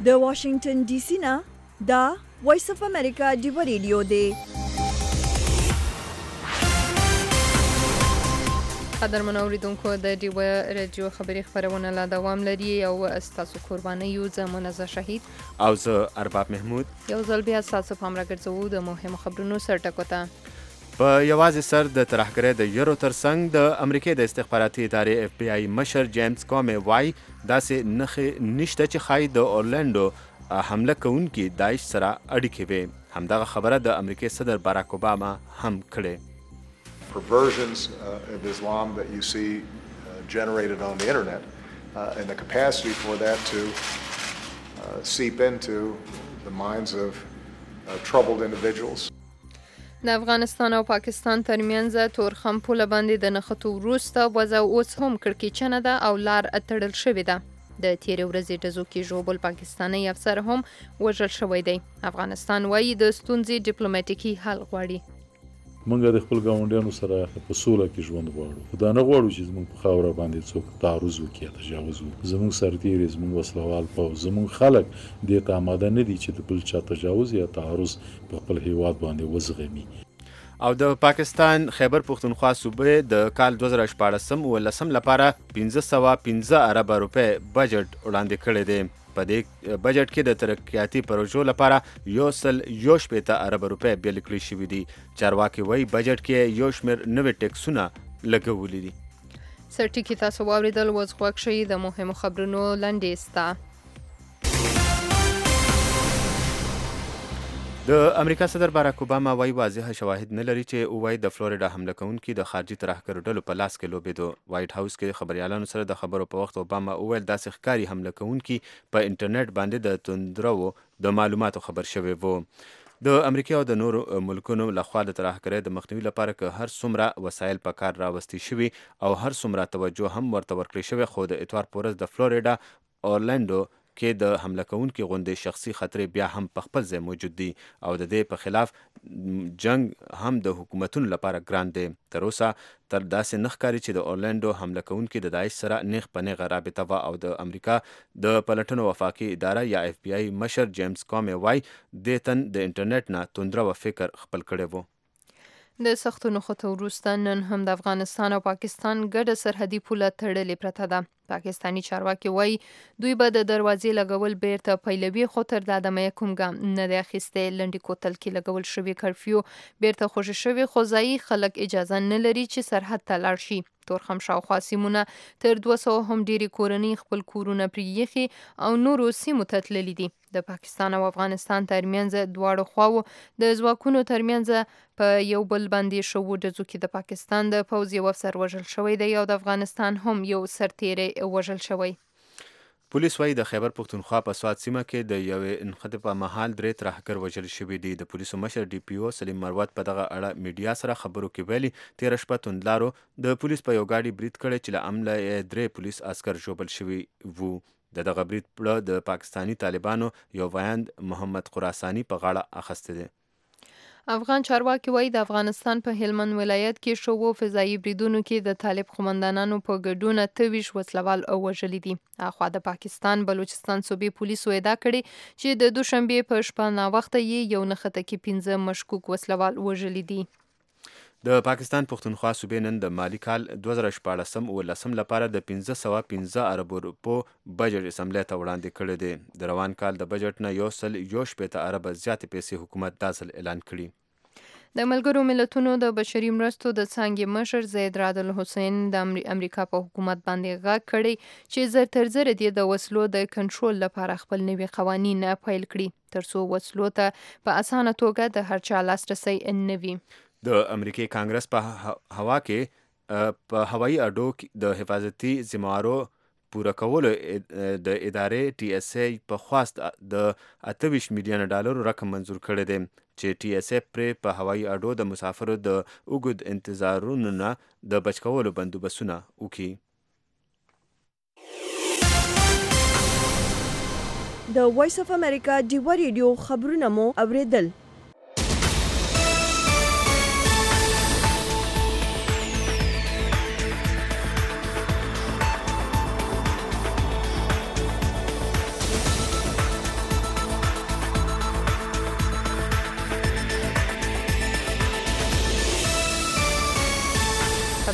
د واشنگټن ډي سي نه دا وایس اف امریکا دی ریډیو دی. قدرمن اوریدونکو د ډیو رادیو خبري خبرونه لا دوام لري او استاسو قرباني یو زمونږه شهید او زه ارباب محمود یو ځل بیا تاسو په امر ګرځو د مهمو خبرونو سرټکوته. په یوازې سر د ترهګرۍ د یورو ترڅنګ د امریکای د استخباراتي ادارې اف بی آی مشر جیمز کومي وای داسې نښې نشته چې ښایي د اورلنډو حمله کوونکي داعش سره اړیکې وي. همدغه خبره د امریکای صدر باراک اوباما هم کړې. Perversions of Islam that you see generated on the internet and the capacity for that to seep into the minds of troubled individuals. د افغانستان او پاکستان ترمنځ تورخم پوله باندې د نښتو وروسته وضع اوس هم کړکېچنه ده او لار اتړل شوې ده. د تیرې ورځې ډزو کې ژوبل پاکستاني افسر هم وژل شوی دی. افغانستان وایي د ستونزې ډیپلوماټیکي حل غواړي. موږ د خپل ګاونډیانو سره په سوله کې ژوند غواړو. دا نه غواړو چې زموږ په خاوره باندې څوک تعرض وکړي، تجاوز وکړي. زموږ سرتیري، زموږ وسلوال پوځ، زموږ خلک دې ته آماده نه دي چې د بل چا تجاوز یا تعرض په خپل هیواد باندې وزغمي. او د پاکستان خیبر پختونخوا صوبې د کال 2014 لپاره 1515 ارب روپے بجټ وړاندې کړی دی. په دې بجټ کې د ترقیاتي پروژو لپاره 1.1 ارب روپے بیل کړی شوي دي. چارواکي وایي بجټ کې یو شمېر نوي ټیکسونه لګولي دي. سرټیکي تاسو واوریدل وز غوږ شئ د مهمو خبرونو لنډیز ته. د امریکا صدر باراک اوباما وایي واضح شواهد نه لري چې وایي د فلوریډا حمله کوونکي د خارجي ترهګرو ډلو په لاس کې لوبېدو. وایټ هاوس کې خبريالانو سره د خبرو په وخت اوباما وویل داسې ښکاري حمله کوونکي په انټرنیټ باندې د توندرو د معلوماتو خبر شوی وو. د امریکا او د نورو ملکونو لخوا د ترهګرۍ د مخنیوي لپاره که هر څومره وسایل په کار راوستي شوي او هر څومره توجه هم ورته ورکړی شوی، خو د اتوار په ورځ د فلوریډا اورلنډو کې د حمله کوونکي غوندې شخصي خطرې بیا هم په خپل ځای موجود دي او د دې په خلاف جنگ هم د حکومتونو لپاره ګران دی. تر اوسه تر داسې نه ښکاري چې د اورلنډو حمله کوونکي د داعش سره نیغ په نیغه رابطه وه او د امریکا د پلټنو وفاقي اداره یا اف بی آی مشر جیمز کومي وای دې تن د انټرنیټ نه توندره فکر خپل کړی وو. د سختو نښتو وروسته نن هم د افغانستان او پاکستان ګډه سرحدي پوله تړلې پرته ده. پاکستاني چارواکي وایي دوی به د دروازې لګول بیرته پیلوي، خو تر دا دمه کوم ګام نه دی اخیستی. لنډي کوتل کې لګول شوي کرفیو بیرته خوشي شوي، خو ځایي خلک اجازه نه لري چې سرحد ته لاړ شي. تورخم شاوخوا سیمونه تر 200 هم ډیری کورنۍ خپل کورونه پرېیښي او نورو سیمو ته تللي دي. د پاکستان او افغانستان ترمنځ دواړو خواو د ځواکونو ترمنځ په یو بل باندې شوو ډزو کې د پاکستان د پوځ یو افسر وژل شوی دی او د افغانستان هم یو سرتیری وژل شوی. پولیس وایي د خیبر پختونخوا په سوات سیمه کې د یوې نښتې په مهال 3 ترهګر وژل شوي دي. د پولیسو مشر ډي پی او سلیم مروت په دغه اړه میډیا سره خبرو کې ویلي تېره شپه توندلارو د پولیس په یو ګاډي برید کړی چې له امله یې 3 پولیس عسکر ژوبل شوي وو. دغه برید پړه د پاکستاني طالبانو یو ویاند محمد خراساني په غاړه اخیستی دی. افغان چارواکي وایي د افغانستان په هلمند ولایت کې شوو فضایي بریدونو کې د طالب قومندانانو په ګډون 28 وسلوال وژلي دي. اخوا د پاکستان بلوچستان صوبې پولیسو ادعا کړې چې د دوشنبه په شپه ناوخته یې یو نښته کې 15 مشکوک وسلوال وژلي دي. د پاکستان پختونخوا صوبې نن د مالی کال 2014-15 لپاره د 1515 ارب روپو بجټ اسمبلی ته وړاندې کړی دی. د روان کال د بجټ نه 1.1 ارب زیاتې پیسې حکومت دا ځل اعلان کړي. د ملګرو ملتونو د بشري مرستو د څانګې مشر زید راد الحسین د امریکا په حکومت باندې غږ کړی چې زر تر زر دې د وسلو د کنټرول لپاره خپل نوي قوانین پیل کړي ترڅو وسلو ته په اسانه توګه د هر چا لاسرسی نه وي. د امریکای کانګرس په هوا کې په هوایي اډو د حفاظتي ذمہوارو پوره کولو د ادارې ټي اس ای په خواست د 28 میلیون ډالر رقم منظور کړی دی چې ټي اس ای پرې په هوایي اډو د مسافرو د اوږد انتظارونو نه د بچ کولو بندوبستونه وکړي. د وایس اف امریکا دی ریډیو خبرونه مو اوریدل.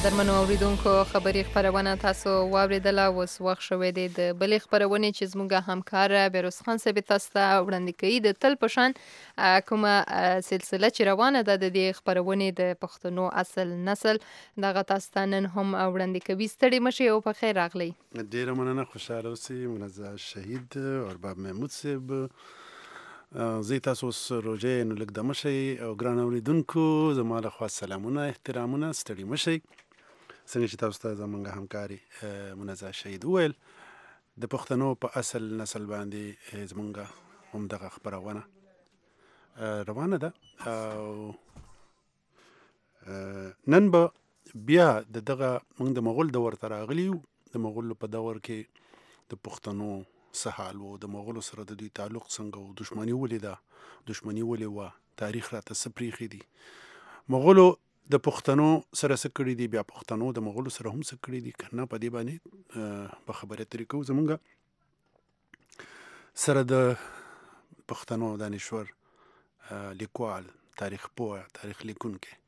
قدرمنو اوریدونکو خبري خبرونه تاسو واوریدله. اوس وخت شوی دی د بلې خبرونې چې زموږ همکار بیروز خان صاحب تاسو ته وړاندې کوي. د تل په شان کومه سلسله چې روانه ده د دې خبرونې د پښتنو اصل نسل دغه تاسو ته نن هم وړاندې کوي. ستړي مشئ او په خیر راغلی. ډیره مننه، خوشحاله اوسئ. منزه شهید ارباب محمود صاحب زه تاسو روجه نو لږ د مشئ او ګران اوریدونکو زما له خوا سلامونه احترامونه، ستړي مشئ. څنګه چې تاسو ته زموږ همکاري منزه شهید وویل، د پښتنو په اصل نسل باندې زموږ هم دغه خبرونه روانه ده. او نن به بیا دغه موږ د مغول دور ته راغلي یو. د مغولو په دور کې د پښتنو څه حال و، د مغولو سره د دوی تعلق څنګه و، دشمني ولې ده، دشمني ولې وه، تاریخ راته څه پریښي دي، مغولو د پښتنو سره څه کړي دي، بیا پښتنو د مغولو سره هم څه کړي دي که نه. په دې باندې په خبرې طریقو زمونږ سره د پښتنو دانشور لیکوال، تاریخ پوه، تاریخ لیکونکی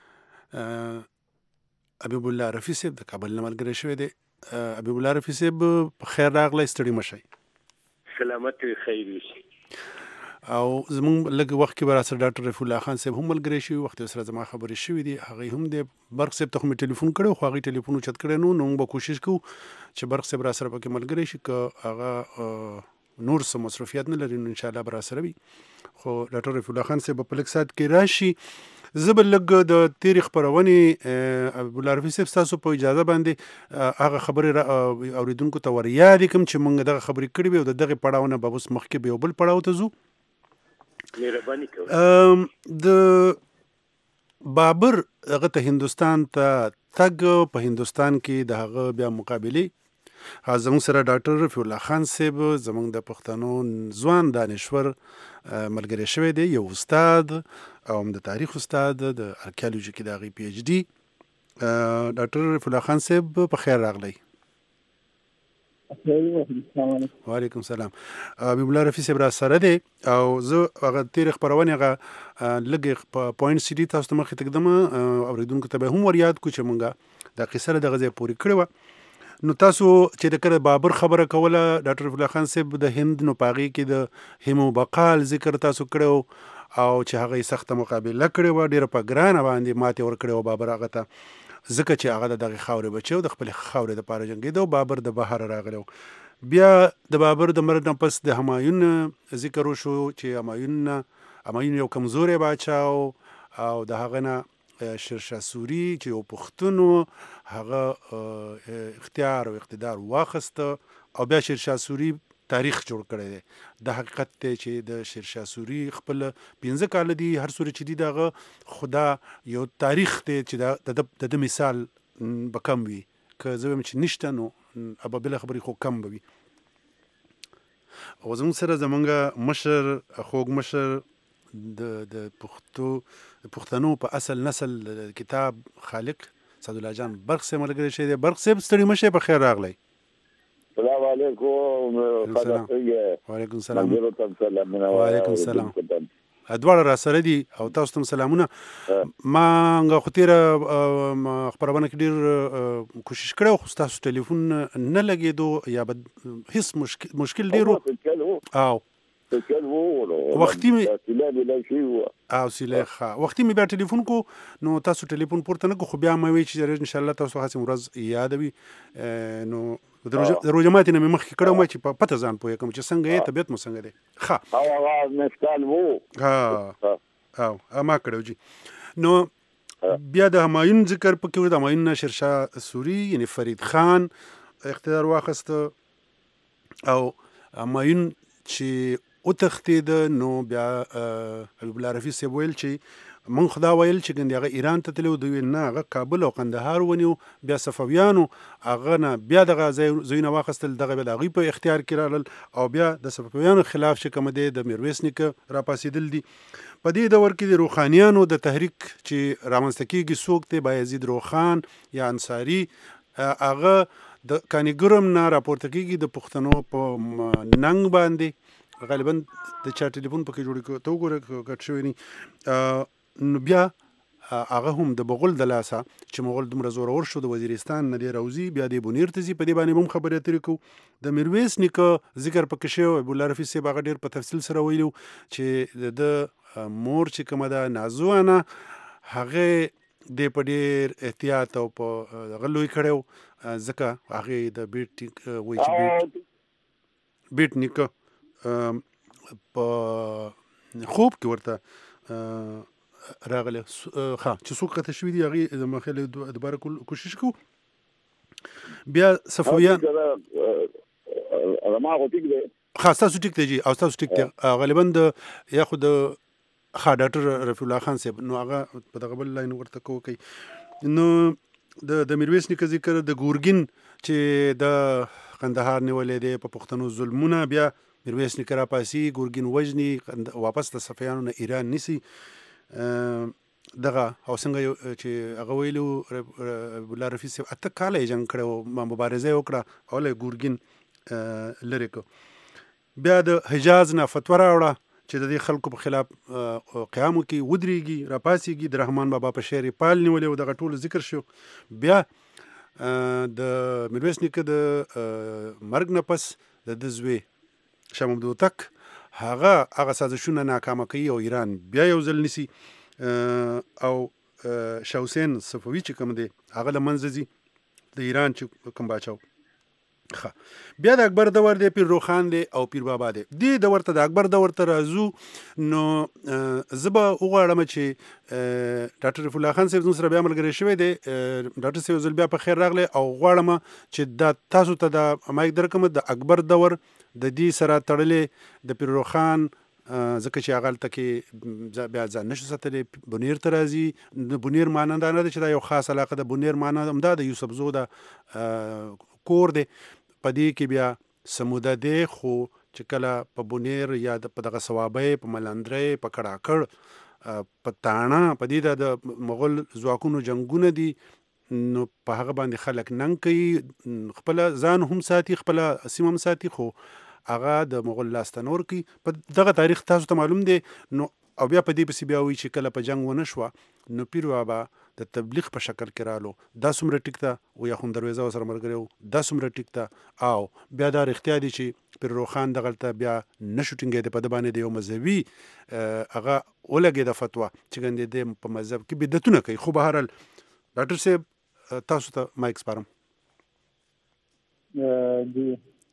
حبیب الله رفیع صاحب د کابل نه ملګری شوی دی. حبیب الله رفیع صاحب په خیر راغلی، ستړي مشئ. سلامت وي، خیر وي. او زمونږ لږ وخت کې به راسره ډاکټر رفیع الله خان صاحب هم ملګری شوي، وخت سره زما خبرې شوي دي. هغې هم د برق صاحب ته خو مې ټلیفون کړی خو هغې ټلیفون اوچت کړی نو موږ به کوشش کوو چې برق صاحب راسره پکې ملګری شي. که هغه نور څه مصروفیات نه لري نو انشاءالله به راسره وي. خو ډاکټر رفیع الله خان صاحب په لږ ساعت کې راشي. زه به لږ د تېرې خپرونې حبیب الله رفیع صاحب ستاسو په اجازه باندې هغه خبرې اورېدونکو ته ور یادې کړم چې موږ دغه خبرې کړې وي او د دغې پړاو نه به اوس مخکې به یو بل پړاو ته ځو. مهرباني کوئ. د بابر هغه ته هندوستان ته تګ، په هندوستان کې د هغه بیا مقابلې زموږ سره ډاکټر رفیع الله خان صاحب زموږ د پښتنو ځوان دانشور ملګری شوی دی، یو استاد او هم د تاریخ استاد، د ارکیالوجي کې د هغې پی ایچ ډي. ډاکټر رفیع الله خان صاحب په خیر راغلی. وعلیکم سلام. حبیب الله رفیع صاحب را سره دی او زه هغه تېرې خپرونې هغه لږ په پوینټ سی ډي تاسو ته مخکې تږدم، اورېدونکو ته به هم ور یاد کړو چې مونږ دا قصه له دغه ځای پورې کړې وه. نو تاسو چې د کله بابر خبره کوله ډاکټر رفیع الله خان صاحب د هند، نو په هغې کې د هیمو بقال ذکر تاسو کړی او چې هغه یې سخته مقابله کړې وه، ډېره په ګرانه باندې ماتې ورکړې وه بابر هغه ته، ځکه چې هغه د دغې خاورې بچی و، د خپلې خاورې دپاره جنګېده او بابر د بهره راغلی و. بیا د بابر د مرګ نه پس د همایون ذکر وشو چې همایون یو کمزوری باچا او د هغه نه شیرشاه سوري چې یو پښتون و هغه اختیار او اقتدار واخیسته او بیا شیرشاه سوري تاریخ جوړ کړی دی. د حقیقت دی چې د شیرشاه سوري خپل 15 کاله دي، هر سوري چې دي دغه خدا یو تاریخ دی چې د مثال به کم وي، که زه وایم چې نشته نو ابا بله خبرې خو کم به وي. او زموږ سره زمونږ مشر، خوږ مشر د پښتنو په اصل نسل کتاب خالق سعدالله جان برق صاحب ملګری شوی دی. برق صاحب ستړي مشئ، په خیر راغلی. السلام علیکم. وعلیکم سلام. وعلیکم سلام. دواړه را سره دي او تاسو ته سلامونه. ما خو تېره خپرونه کې ډېر کوشش کړی خو ستاسو ټلیفون نه لګېدو یا به هېڅ مشکل ډېر و او وختي مې بیا ټلیفون کو نو تاسو ټلیفون پورته نه کو، خو بیا مې وی چې انشاءالله تاسو هڅې ورځ یادوي. نو د روژه ماتې نه مې مخکې کړی وم چې په پته ځان پوهه کړم چې څنګه یې، طبیعت مو څنګه دی. ما کړی جي. نو بیا د همایون ذکر پکې و، د همایون نه شیرشاه سوري یعنی فرید خان اقتدار واخیسته او همایون چې وتښتېده نو بیا حبیب الله رفیع صاحب ویل چې مونږ خدا ویل چې ګندې هغه ایران ته تللی و، دوی ویل نه هغه کابل او قندهار ونیو. بیا صفویانو هغه نه بیا دغه ځایونه واخیستل، دغه بیا د هغوی په اختیار کې رالل او بیا د صفویانو خلاف چې کومه دی د میرویس نیکه راپاڅېدل دي. په دې دور کې د روښانیانو د تحریک چې رامنځته کېږي څوک دی، بایزید روښان یا انصاري، هغه د کانیګرم نه راپورته کېږي د پښتنو په ننګ باندې. غالبا د چا ټلیفون پکې جوړ ته وګوره کټ شوی نی. نو بیا هغه هم د بغل د لاسه چې مغول دومره زورور شو د وزیرستان نه دی راوځي بیا د بونیر ته ځي په دې باندې هم خبرې اترې کوو د میرویس نیکه ذکر پکې شوی ابو الله رفیع صاحب هغه ډېر په تفصیل سره ویلو چې د مور چې کومه ده نازو انا هغه د په ډېر احتیاط او په هغه لوی کړی ځکه هغې د بیټ وایي چې بیټ نیکه په خوب کې ورته راغله چې څوک قطع شوي دي هغې زما خیال دوباره کوشش کوو بیا صفویان ستاسو ټیک دی جی او ستاسو ټیک دی غالبا د یا خو د ډاکټر رفیع الله خان صاحب نو هغه په دغه بل لاین ورته کوي نو د میرویس نیکه ذکر د ګورګین چې د قندهار نیولې دی په پښتنو ظلمونه بیا میرویس نیکه راپاسي ګورګین وژني واپس د صفویانو نه ایران نیسي دغه او څنګه چې هغه ویلو ابو الله رفیع صاحب 8 کاله یې جنګ کړی ما مبارزه وکړه او له ګورګین لرې کړ بیا د حجاز نه فتوا راوړه چې د دې خلکو په خلاف قیام وکړي ودرېږي راپاسېږي د رحمان بابا په شعر پال نیولې و دغه ټول ذکر شو بیا د میرویس نیکه د مرګ نه پس د زوی شاه محمود هوتک هغه سازشونه ناکامه کوي او ایران بیا یو ځل نیسي او شاه حسین صفوي چې کوم دی هغه له منځه ځي د ایران چې کوم باچا بیا د اکبر دور دی پیر روخان دی او پیر بابا دی دې دور ته د اکبر دور ته راځو نو زه به وغواړم چې ډاکټر رفیع الله خان صاحب زموږ سره بیا ملګری شوی دی ډاکټر صاحب زل بیا په خیر راغلی او غواړم چې دا تاسو ته د مایک درکم د اکبر دور د دې سره تړلې د پیر روخان ځکه چې هغه هلته کې بیا ځان نشو ساتلی بونیر ته راځي د بونیر معنا دا نه ده چې دا یو خاص علاقه ده بونیر معنا همدا د یوسف زو د کور دی په دې کې بیا سموده دی خو چې کله په بونیر یا په دغه صوابۍ په ملندرۍ په کړاکړ په تاڼه په دې د مغول ځواکونو جنګونه دي نو په هغه باندې خلک ننګ کوي خپله ځان هم ساتي خپله سیمه هم ساتي خو هغه د مغول لاس ته نه ورکوي په دغه تاریخ تاسو ته معلوم دی نو او بیا په دې پسې بیا وایي چې کله په جنګ ونه شوه نو پیر بابا د تبلیغ په شکل کې رالو دا څومره ټیک ده او یا خو درویزه ورسره ملګری و دا څومره ټیک ده او بیا دا رښتیا دي چې پیر روخان دغلته بیا نه شو ټینګېدی په ده باندې د یو مذهبي هغه ولګېده فتوا چې ګندې دی په مذهب کې بدعتونه کوي خو بهرحال ډاکټر صاحب تاسو ته مایک سپارم جی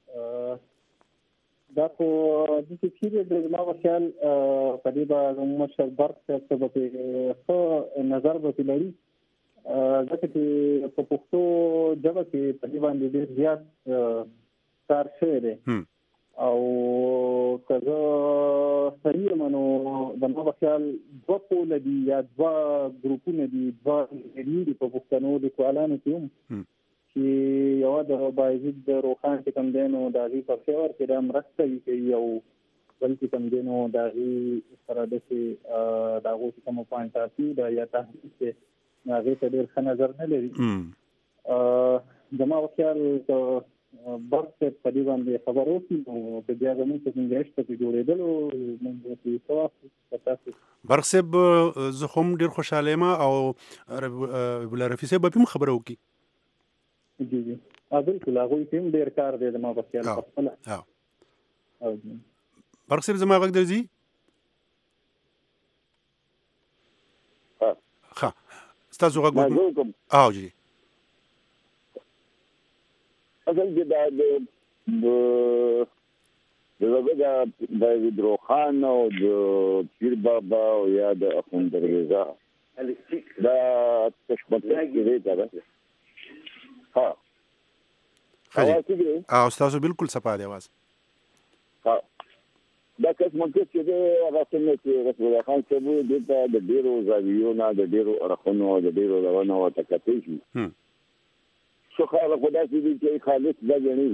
دا خو د چې د زما په خیال په دې به زموږ مشر برق صاحب ته به ښه نظر به لري ځکه چې په پښتو ژبه کې په دې باندې ډېر زیات کار شوی دی او که زه صحیح یم نو زما په خیال 2 پوله دي یا 2 ګروپونه دي 2 دي په پښتنو لیکوالانو کې هم چې یو د بایزید د روخان چې کوم دی نو د هغې په فیور کې دا مرسته کوي او بل چې کوم دی نو د هغې سره داسې د هغو چې کومه پوینټ آف ده یا تحقیق دی نو هغې ته ډېر ښه نظر نه لري زما په خیال برق صاحب په دې باندې خبر وکړي نو که بیا زموږ په ګنجایش په جوړېدلو موږ به څه واخلو تاسو برق صاحب زه خو هم ډېر خوشحاله یم او ابو الله رفیع صاحب به هم خبره وکړي جی جی بالکل هغوی کې هم ډېر کار دی زما په خیال خپله برق صاحب زما غږ درځي ښه ستاسو غږ او جی اصل کې د بایزید روخان او د پیر بابا او یا د اخوند درویزه دا تشبته کې دی او ستاسو بالکل صفا دی आवाज دا قسمه چې د هغه څنګه چې رسول الله خان صاحب د ډیرو زاویونو د ډیرو اړخونو د ډیرو روانو او تکتې شي شو خلک خدا چې خالص دا غني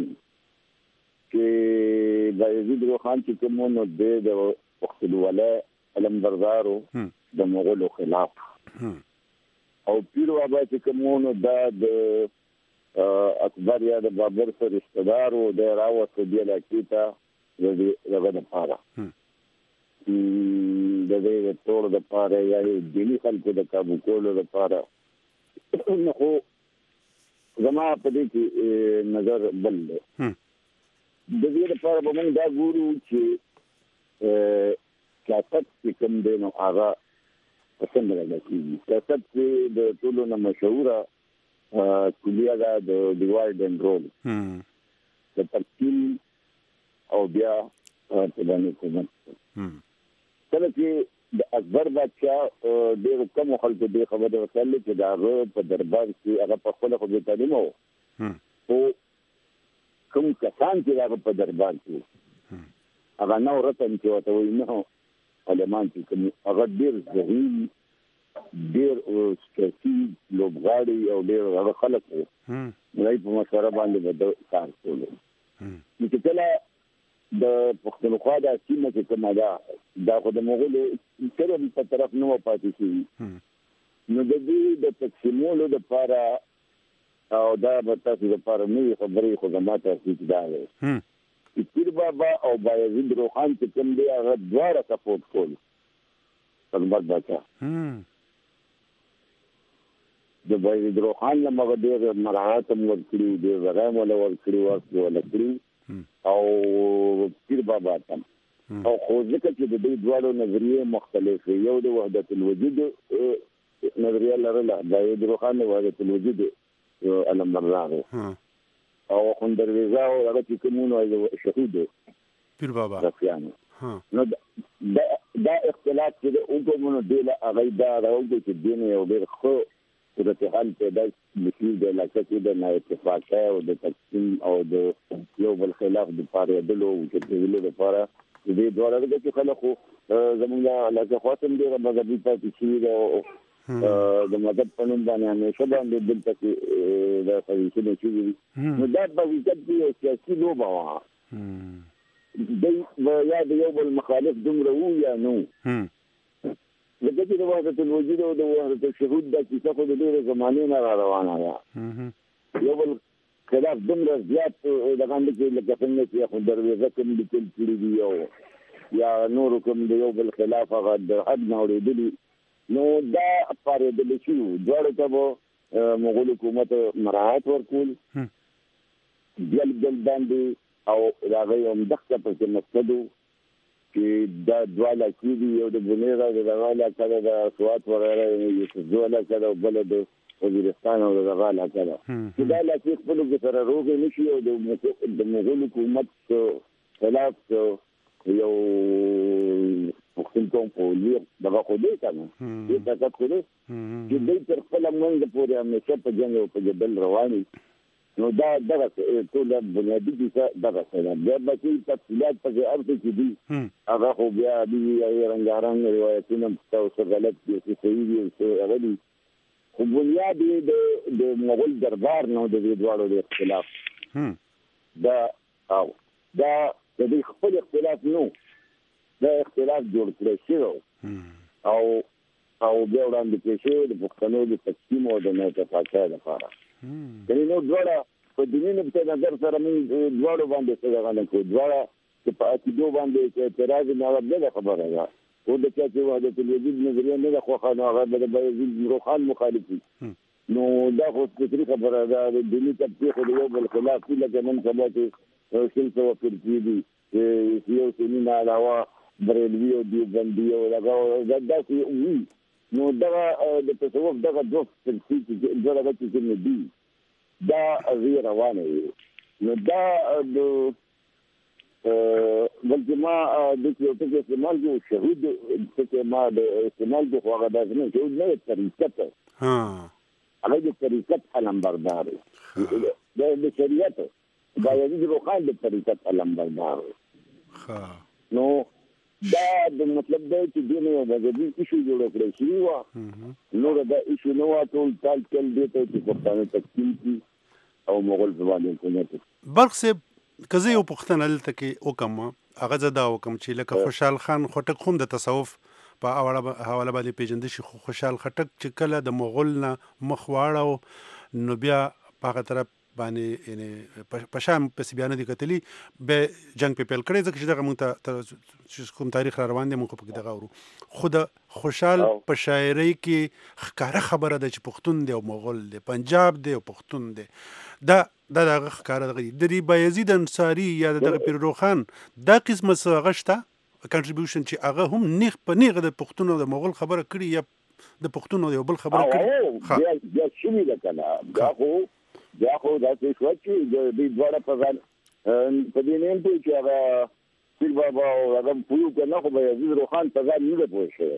چې بایزید روخان چې کومو د وخت الولا علمبردارو د مغولو خلاف او پیر بابا چې کومو د اکبر یا د بابر سره رشتہ دار او د راوته دی لکیتا دغه د پاره د دې ټول د پاره یا دیني خلکو د کابو کولو لپاره نو خو زما په دې کې نظر بل دی د دې لپاره به موږ دا ګورو چې سیاست چې کوم دی نو هغه څنګه راځي سیاست چې د ټولو نه مشهوره کلیه ده د ډیوایډ اینډ رول د تقسیم او بیا په باندې کوم کله چې د اکبر بادشاہ ډېر کم خلکو دې خبره وکړه چې دا په دربار کې هغه په خپل خو به تعلیم وو او کوم کسان چې هغه په دربار کې هغه نو رتن چې وته وي نه علمان چې کوم هغه ډېر ذهین ډېر سکسي لوبغاړي او ډېر هغه خلک وو نو په مشوره باندې به کار کولو چې کله د پښتونخوا د سیمه کې کومه دا خو د مغولو سره په طرف نو پاتې شي نو د دې د تقسیمولو لپاره او دا به تاسو لپاره نوې خبرې خو زما ته هیڅ دا دی چې پیر بابا او بایزید روحان چې کوم دی هغه دواړه سپورټ کول اکبر بادشاه د بایزید روحان له مغه ډېر مراعات هم ورکړي ډېر رغم ولا ورکړي او پیر بابا تم او خو ځکه چې د دې دوه نظریې مختلف یو د وحدت الوجود نظریه لرله د روحاني وحدت الوجود علم مرغه او خوندرويزا او هغه چې کومونه شهود پیر بابا نو دا اختلاف چې د اوګمونو دی له هغه دا راوځي چې دین یو ډېر خو صورت حال پیدا نشي د علاقې د نه اتفاق او د تقسیم او د یو بل خلاف د پاره دلو چې د ویلو لپاره دې ډول د خلکو زمونږه علاقې خاصم دی مذهبي پاتې شي او د مذهب په نوم باندې همیشه باندې دلته کې د فریقونو چې نو دا په وجود کې سیاسي لوبه وه د یا د یو بل مخالف دومره وو یا نو لکه چې د وحدت الوجود او د وحدت الشهود د کیسه خو د ډېرې زمانې نه را روانه ده یو بل خلاف دومره زیات د غونډې کې لکه څنګه چې خوندرويزه کوم لیکل کړي دي او یا نورو کوم د یو بل خلاف هغه د حد نه اورېدلي نو دا پارېدلی شي دواړو ته به مغول حکومت مراعات ورکول بل باندې او د هغه یو مدخته پکې مقصد چې دا دواله کې دي یو د بنیرا د دغاله کړه د سوات وغیرہ یو دواله کړه بل د وزیرستان او د دغاله کړه چې دا لکه خپل د سره روغ نشي او د مغول حکومت خلاف یو پښتون په لور دغه خو دې کنه دا څه چې دې تر خپل منځ پورې همیشه په جنګ او په جبل رواني نو دا دغه ټول بنیادی کیسه دغه څه ده د باقي تفصیلات په ارته کې دي هغه خو بیا دي رنگارنګ روایتونه تاسو غلط دي چې صحیح دي او غلط خو بنیاد د مغول دربار نو د دې دوړو د اختلاف دا او دا د دې خپل اختلاف نو دا اختلاف جوړ کړی شو او بیا وړاندې کې شو د پښتنو د تقسیم او د نه تفاصیل لپاره کني نو دوړه په دیني په نظر سره موږ دوړو باندې څه غواړو کو دوړه چې په اکیدو باندې چې اعتراض نه وکړي خبره ده او د چې وحدت الوجود نظریه نه خو خانه هغه د بایزید روحان مخالفي نو دا خو فکری خبره ده د دیني تطبیق د یو بل خلاف لکه نن سبا چې سلسله وکړي دي یو سنین علاوه بریلوی او دیوبندي او دا چې نو دا د تصوف دغه دوه تفسیر چې دغه چې دي دا غیر روانه نو دا د بلکې ما د یو څه استعمال جو شهود چې ما د استعمال د هغه د نه شهود نه طریقت هغه د طریقت علمبردار د شریعت دا یوه روحان د طریقت علمبردار نو دا د مطلب دی چې دین یو مذهبي ایشو جوړ کړی شي وا نو دا ایشو نو ټول تل دی ته چې پښتانه تقسیم کی او مغول زبانه حکومت برق سے کزه یو پښتنه لته کې وکم هغه زدا وکم چې لکه خوشحال خان خټک هم د تصوف په حواله باندې پیژندل شي خوشحال خټک چې کله د مغول نه مخ واړو نو بیا په هغه طرف باندې یعنی په شام پسې بیا نه دي کتلي به جنگ په پیل کړی ځکه چې دغه موږ ته کوم تاریخ را روان دی موږ په دغه ورو خو د خوشحال په شاعرۍ کې ښکاره خبره ده چې پښتون دی او مغول دی پنجاب دی او پښتون دی دا دغه ښکاره دغه د دې بایزید انصاري یا دغه پیرو خان دا قسمه څه هغه شته کنټریبیوشن چې هغه هم نیغ په نیغه د پښتون او د مغول خبره کړي یا د پښتون او یو بل خبره کړي بیا شوي ده که نه بیا خو داسې شوه چې د دوی دواړه په ځان په دې نه پوه چې هغه پیر بابا او هغه پوه که نه خو بایزید روښان په ځان نه ده پوه شوی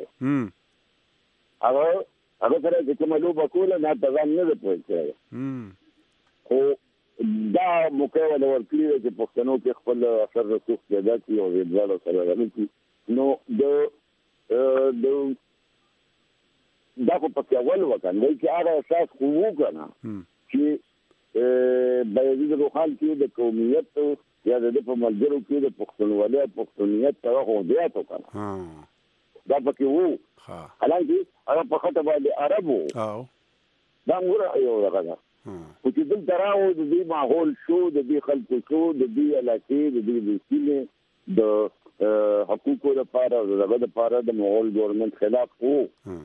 هغه سره چې کومه لوبه کوله نه په ځان نه ده پوه شوی خو دا موقع ولا ورکړي چې پښتنو کې خپل اثر رسوخ پیدا کړي او ویډیو سره راغلي نو د دا په پکې اول وکړي چې هغه اساس خو وکړه چې بایزید روښان کې د قومیت یا د په ملګرو کې د پښتونولۍ او پښتونیت ته خو بیا تو کنه دا پکې وو حالانکه هغه په خطه باندې عربو دا موږ یو راغله خو چې دلته راو د دې ماحول شو د دې خلکو شو د دې علاقې د دې سیمې د حقوقو لپاره او دغه لپاره د مغول ګورنمنت خلاف وو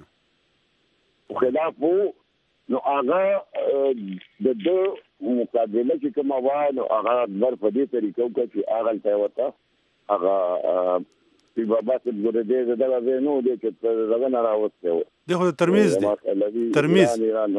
نو هغه د مقابله چې کومه وه نو هغه اکبر په دې طریقو کې چې هغه ته ورته هغه پیر بابا صاحب ګورې دغه ځای نه و دی چې دغه نه راوستی و دی خو ترمیز دی ترمیز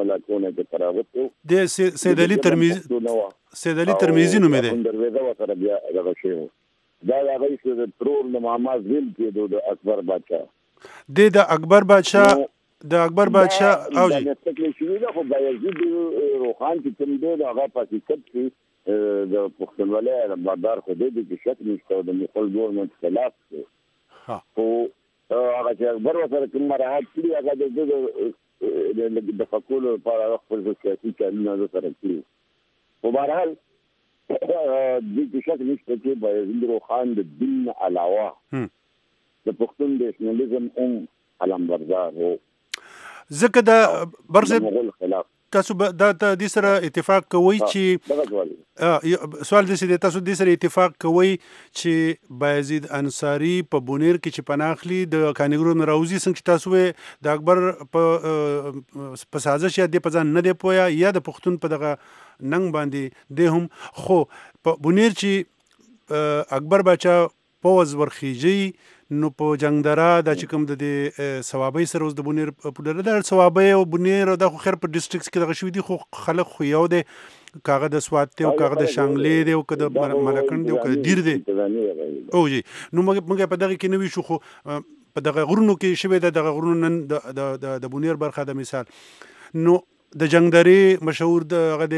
دی سید علي ترمیزي نومې دی درویزه ورسره بیا دغه شی و دا د هغوی د ترور د محمد ویل کېدو د اکبر بادشاه دی د اکبر بادشاه او جی د شوي ده خو بایزید روښان چې کوم دی د هغه په حقیقت کې د پښتونولۍ بادار خو دی چې شک نشته او د مغول ګورنمنت خلاف دی خو هغه چې اکبر ورسره کوم مراحت کړي هغه د فکولو لپاره خپل سیاسي کارونه سره کړي خو بهرحال دې کې شک نشته چې بایزید روښان د دین علاوه د پښتون د نېشنلزم علمبردار و ځکه دا برسه تاسو دا د سره اتفاق کوئ چې سوال د سره تاسو د سره اتفاق کوئ چې بایزید انصاری په بونیر کې چې پناخلی د کانګرو ناروزی څنګه تاسو د اکبر په سازش یا د پزان نه دی پویا یا د پښتون په دغه ننګ باندې د هم خو په بونیر چې اکبر بچا پوز ورخیږي نو په جنگدرا د چې کوم د ثوابي سره اوس د بونیر په د ثوابي او بونیر د خو خیر په ډیسټریکټس کې دغه شوی دي خو خلک خو یو دی کاغه د سوات ته او کاغه د شانګلې دی او کده ملکن دی او کده دیر دی او جی نو موږ په دغه کې نوې شو خو په دغه غرونو کې شوی دغه غرونو نن د بونیر برخه د مثال نو د جنگدري مشهور د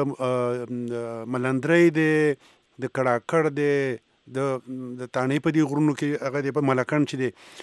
ملندري دی د کړاکړ دی د تانې په دې غرونو کې هغه د ملکن چې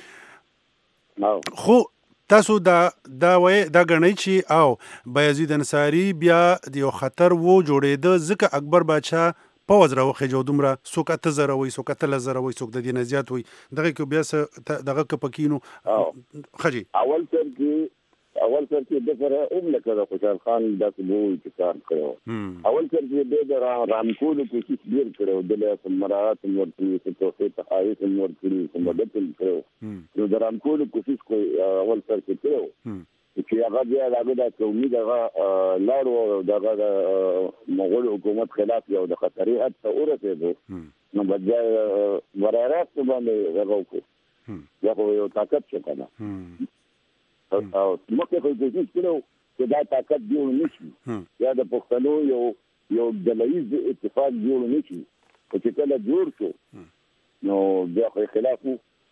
دی خو تاسو دا غنئ چې او بایزید انصاری بیا د یو خطر وو جوړېده ځکه اکبر بادشاه پوز راوخېجو دومره څوک 8000 وي څوک 10000 وي څوک د دې نه زیات وي دغه کې بیا دغه کپکینو خجی اول سر کې د سره لکه د خوشحال خان داسې وو چې کار کړو اول سر کې د رامکول کوشش ډیر کړو د له مراعات ورکړي چې توسه تحایف ورکړي چې مدد کړو نو د رامکول کوشش کوي اول سر کې کړو چې هغه بیا هغه د قومي دغه لارو دغه د مغول حکومت خلاف یو د خطرې حد ته ورسېدو نو بجای ورارات باندې هغه وکړو یو طاقت څه کنه او مکه په دې کې چې دا طاقت جوړ نشي یا د پښتنو یو دلایز اتفاق جوړ نشي چې کله جوړ شو نو بیا خلاف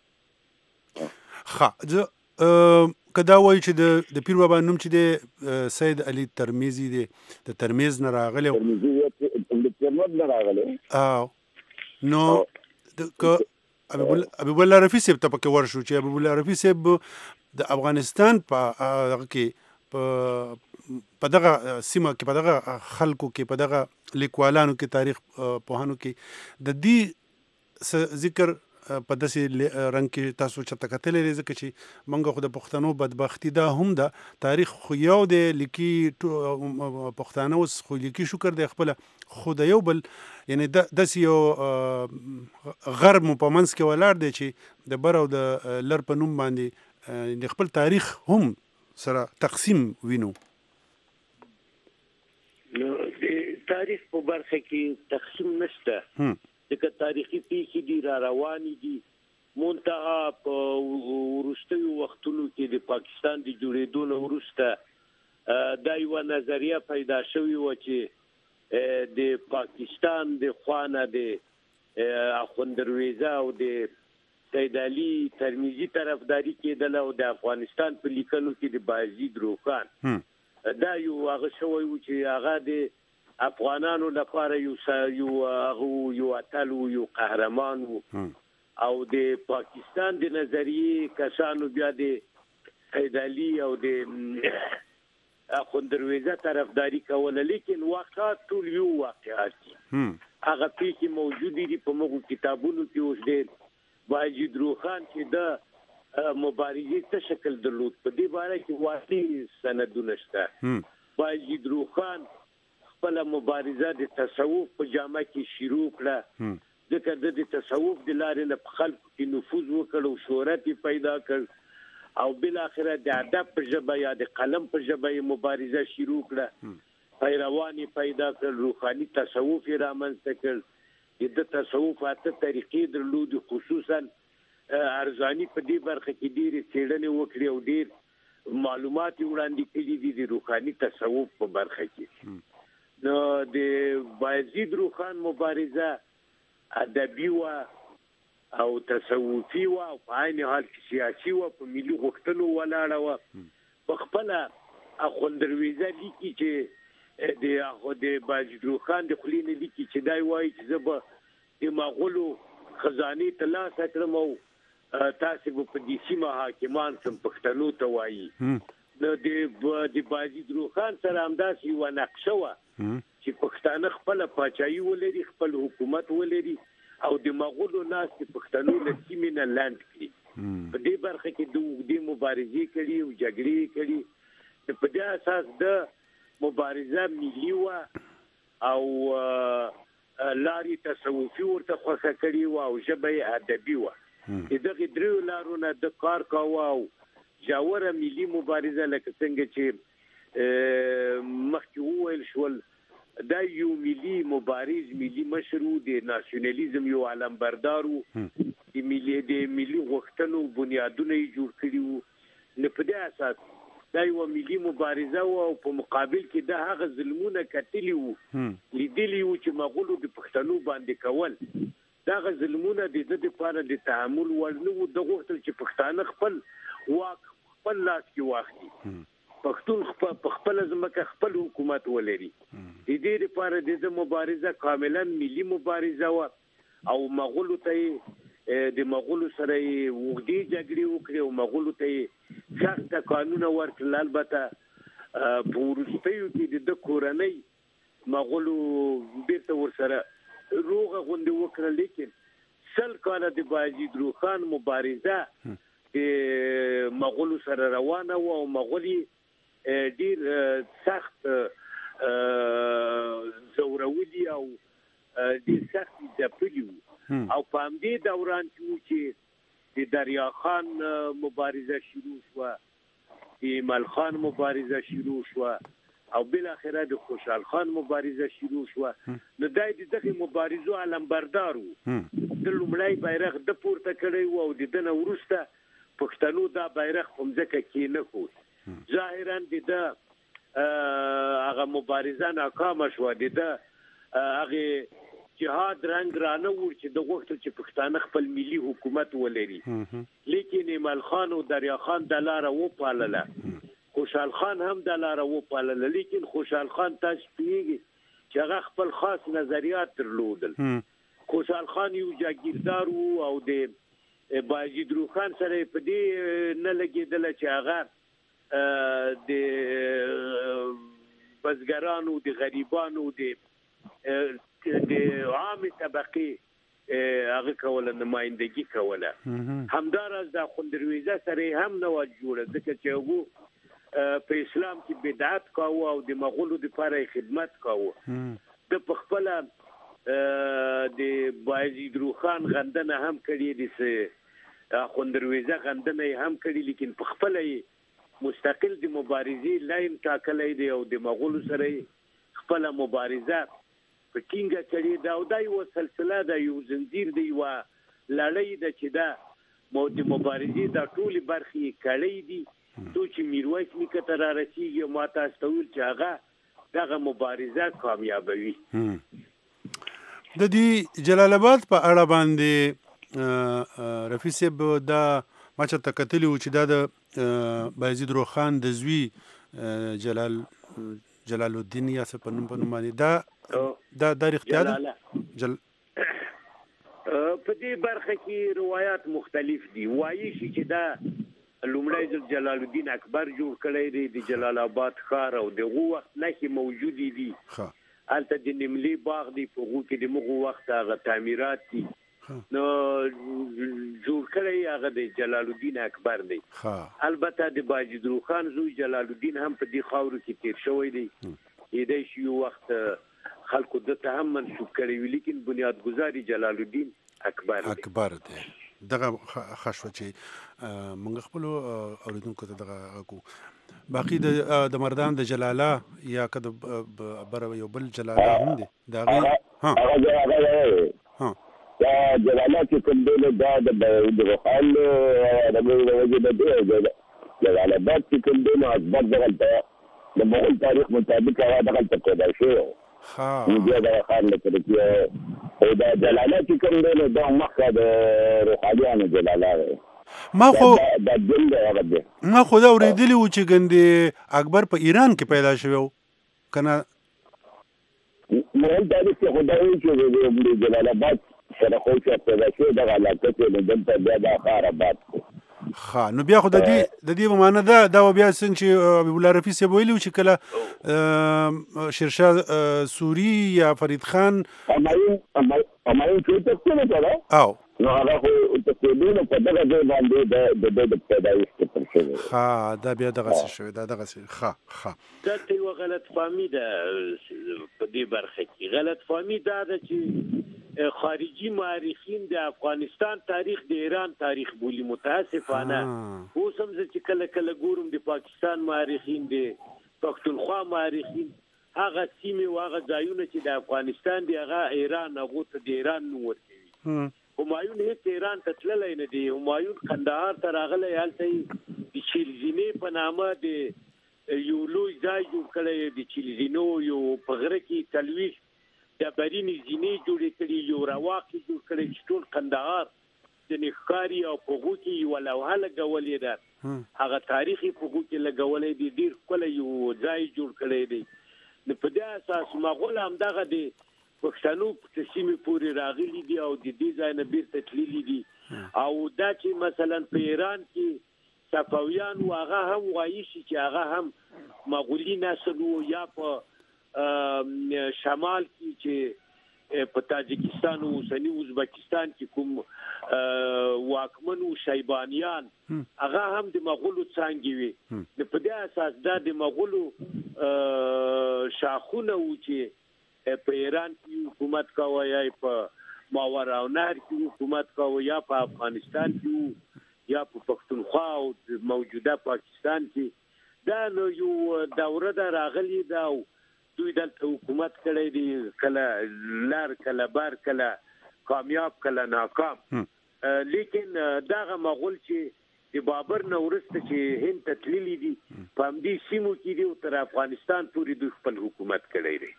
کدا وایي چې د پیر بابا نوم چې د سید علي ترمیزي دی د ترمیز نه راغلی نو ابو الله رفیع صاحب ته پکې ورشو چې ابو الله رفیع صاحب د افغانستان په هغه کې په دغه سیمه کې په دغه خلکو کې په دغه لیکوالانو کې تاریخ پوهانو کې د دې ذکر په داسې رنګ کې تاسو چته کتلې ځکه چې موږ خو د پښتنو بدبختی دا هم د تاریخ خو یو دی لیکي پښتانه اوس خو لیکي شکر دی خپل خو د یو بل یعنی داسې یو غرب مو په منځ کې ولاړ دی چې د بر او د لر په نوم باندې د خپل تاریخ هم سره تقسیم وینو. نو د تاریخ په برخه کې تقسیم نشته ځکه تاریخي پیښې دي را روانې دي. منتها په وروستیو وختونو کې د پاکستان د جوړېدو نه وروسته دا یوه نظریه پیدا شوې وه چې د پاکستان د خوا د اخوندرویزه او د سید علي ترمیزي طرفداري کېدله او د افغانستان په لیکنو کې د بایزید روښان دا یو هغه شوی و چې هغه د افغانانو لپاره یو اتل و یو قهرمان و او د پاکستان د نظریې کسانو بیا د سید علي او د اخوندرویزه طرفداري کوله لیکن واقعات ټول یو واقعات دي. هغه پیښې موجودې دي په موږ کتابونو کې اوس د بایزید روښان چې د مبارزې څه شکل درلود په دې باره کې واقعي سندونه شته. بایزید روښان خپل مبارزه د تصوف په جامه کې شروع کړه ځکه د تصوف د لارې نه په خلکو کې نفوذ وکړ او شهرت پیدا کړ او بالاخره د ادب په ژبه یا د قلم په ژبه یې مبارزه شروع کړه. پیروان پیدا کړ، روحاني تصوف یې رامنځته کړ. د تصوف اته طریقې درلود، خصوصا ارزانی په دې برخه کې ډېرې څېړنې وکړې او ډېر معلومات وړاندې کړي دي د روحاني تصوف په برخه کې. نو د بایزید روښان مبارزه ادبي وه او تصوفي وه او په عین حال کې سیاسي وه، په ملي غوښتنو ولاړه وه. په خپله اخوندرویزه لیکي چې د بایزید روښان د خولې نه لیکي چې دا وایي چې زه به د مغولو خزانې ترلاسه کړم او تاسې به په دې سیمه حاکمان سم پښتنو ته وایي. نو د بایزید روښان سره همداسې یوه نقشه وه چې پښتانه خپله پاچاهي ولري، خپل حکومت ولري او د مغولو ناستې پښتنو له سیمې نه لنډ کړي. په دې برخه کې د اوږدې مبارزې کړي او جګړې کړي. په دې اساس د مبارزه ملي وه او لارې تصوفي ورته خوښه کړي وه او ژبه یې ادبي وه. د دغې دریو لارو نه د کار کاوه او ژوره ملي مبارزه لکه څنګه چې مخکې وویل شول دا یو ملي مبارز، ملي مشر و، د ناسیونالیزم یو علمبردار و، د ملي غوښتنو بنیادونه یې جوړ کړي وو. نو په دې اساس دا یوه ملي مبارزه وه او په مقابل کې دا هغه ظلمونه کتلي وو، لیدلي وو چې مغولو د پښتنو باندې کول. دغه ظلمونه د ده دپاره د تحمل وړ نه وو. ده غوښتل چې پښتانه خپل واک خپل لاس کې واخلي، پښتون په خپله ځمکه خپل حکومت ولري. د دې لپاره د ده مبارزه کاملا ملي مبارزه وه او مغولو ته د مغولو سره یې اوږدې جګړې وکړې او مغولو ته یې سخته قانونه ورکړل. البته په وروستیو کې د ده کورنۍ مغولو بیرته ورسره روغه غوندې وکړه، لیکن 100 کاله د بایزید روښان مبارزه د مغولو سره روانه وه او مغول ډېر سخت ځورولي او ډېر سخت ځپلي وو. او په همدې دوران کې وو چې د دریا خان مبارزه شروع شوه، د ایمل خان مبارزه شروع شوه او بالاخره د خوشحال خان مبارزه شروع شوه. نو دا د دغې مبارزو علمبردار وو. د لومړی بیرغ ده پورته کړی وو او د ده نه وروسته پښتنو دا بیرغ په مځکه کې نه ښود. ظاهرا د ده هغه مبارزه ناکامه شوه. د ده هغې جهاد رنګ رانه وړ چې ده غوښتل چې پښتانه خپل ملي حکومت ولري، لیکن ایمل خان او دریا خان دا لاره وپالله. خوشحال خان هم دا لاره وپالله، لیکن خوشحال خان تاسو پوهیږئ چې هغه خپل خاص نظریات درلودل. خوشحال خان یو جاگیردار و او د بایزید روښان سره په دې نه لګېدله چې هغه د بزګرانو، د غریبانو، د عامې طبقې هغه کوله نمائندګي کوله همدارس د خوندرويزه سره هم نه و جوړه ځکه چې هغه په اسلام کې بدعت کاوه او د مغولو لپاره خدمت کاوه د خپل د بایزید روخان غندنه هم کړی دي سه خوندرويزه غندنه هم کړی لیکن په خپل مستقل د مبارزې لاین ټاکلې دی او د مغولو سره خپل مبارزه په کینګه کړی دا او دای و سلسله د یو زنجیر دی و لړۍ د چې دا د مبارزې د ټولي برخې کړی دي تو چې میرویس نیکه تر رسیږي ما تاسو ته ویل چې هغه دغه مبارزه کامیابوي د دې جلال آباد په اړه باندې رفیع صاحب دا ما چې تکتلی و چې دا د بایزید روخان د زوی جلال الدین یا څه په نوم باندې دا اختیار په دې برخه کې روایت مختلف دي وایي چې دا لومړی جلال الدین اکبر جوړ کړی دی د جلال آباد ښار او دغه وخت نښې موجودې دي هلته د نیملي باغ دی په هغو کې د مغو وخت هغه تعمیرات دي نو جوړ کړی هغه د جلال الدین اکبر دی البته د بایزید روخان زوی جلال الدین هم په دې خاورو کې تیر شوی دی یدای شي یو وخت خلکو دته هم منسوب کړی وی لیکن بنیادګذاري جلال الدین اکبر دی دغه خښو چې موږ خپل اوریدونکو ته دغه کو باقی د مردان د جلاله یا کده بر یو بل جلاله هم دي دا دا جلاله چې کوم دی دا د روخان د وجه د جلاله آباد چې کوم دی نو اکبر دغه د مغول تاریخ مطابق هغه دغه پیدا شوی نو دا خان له ترکیه او دا جلاله چې کوم دی نو دا مخه د روحانیانو جلاله ما خو دا اوریدلی و چې ګندې اکبر په ایران کې پیدا شوی و کنه مغول تاریخ کې خدای چې د جلال آباد سره خو چې پیدا شوی دغه علاقه کې دلته بیا د ښار آباد نو بیا خو د دې په معنا دا بیا څنګه چې حبیب الله رفیع صاحب ویلي چې کله شیرشاه سوري یا فرید خان همایون چې تکونه کړه او نو هغه خو تکونه په دغه ځای باندې د پیدایش تر شوی دا بیا دغه څه شوی دا دغه څه دا یو غلط فهمي ده په دې برخه کې غلط فهمي ده چې خارجي مورخین د افغانستان تاریخ د ایران تاریخ بولی متاسفانه اوس هم چې کله ګورم د پاکستان مورخین د پښتونخوا مورخین هغه سیمه او هغه ځایونه چې د افغانستان دی هغه ایران هغه ته د ایران نوم ورکوي همایون هیڅ ایران ته تللی نه دی همایون قندهار ته راغلی هلته د چیلزینې په نامه د یو لوی ځای جوړ کړی د چیلزینو یو په غره کې تلویش د برینې زینې جوړې کړي یو رواقې جوړ کړي چې ټول قندهار د نښکاري او په هغو کې یوه لوحه لګولې ده هغه تاریخي په هغو کې لګولې دي ډېر ښکلی یو ځای جوړ کړی دی نو په دې اساس مغول همدغه د پښتنو په سیمې پورې راغلي دي او د دې ځای نه بیرته تللي دي او دا چې مثلا په ایران کې صفویان و هغه هم وایي چې هغه هم مغولي نسل و یا په شمال کې چې په تاجکستان او اوسنی ازبکستان کې کوم واکمن او شیبانیان هغه هم د مغولو څنګه وي په دې اساس دا د مغولو شاخونه و چې په ایران کې حکومت کاوه یا په ماوراءالنهر کې حکومت کاوه یا په افغانستان کې یا په پښتونخوا او موجوده پاکستان کې دا نو یو دوره دا راغلی دا دوی دلته حکومت کړی دی کله لار کله بار کله کامیاب کله ناکام لیکن دغه مغول چې د بابر نه وروسته چې هند ته تللي دي په همدې سیمو کې دي او تر افغانستان پورې دوی خپل حکومت کړی دی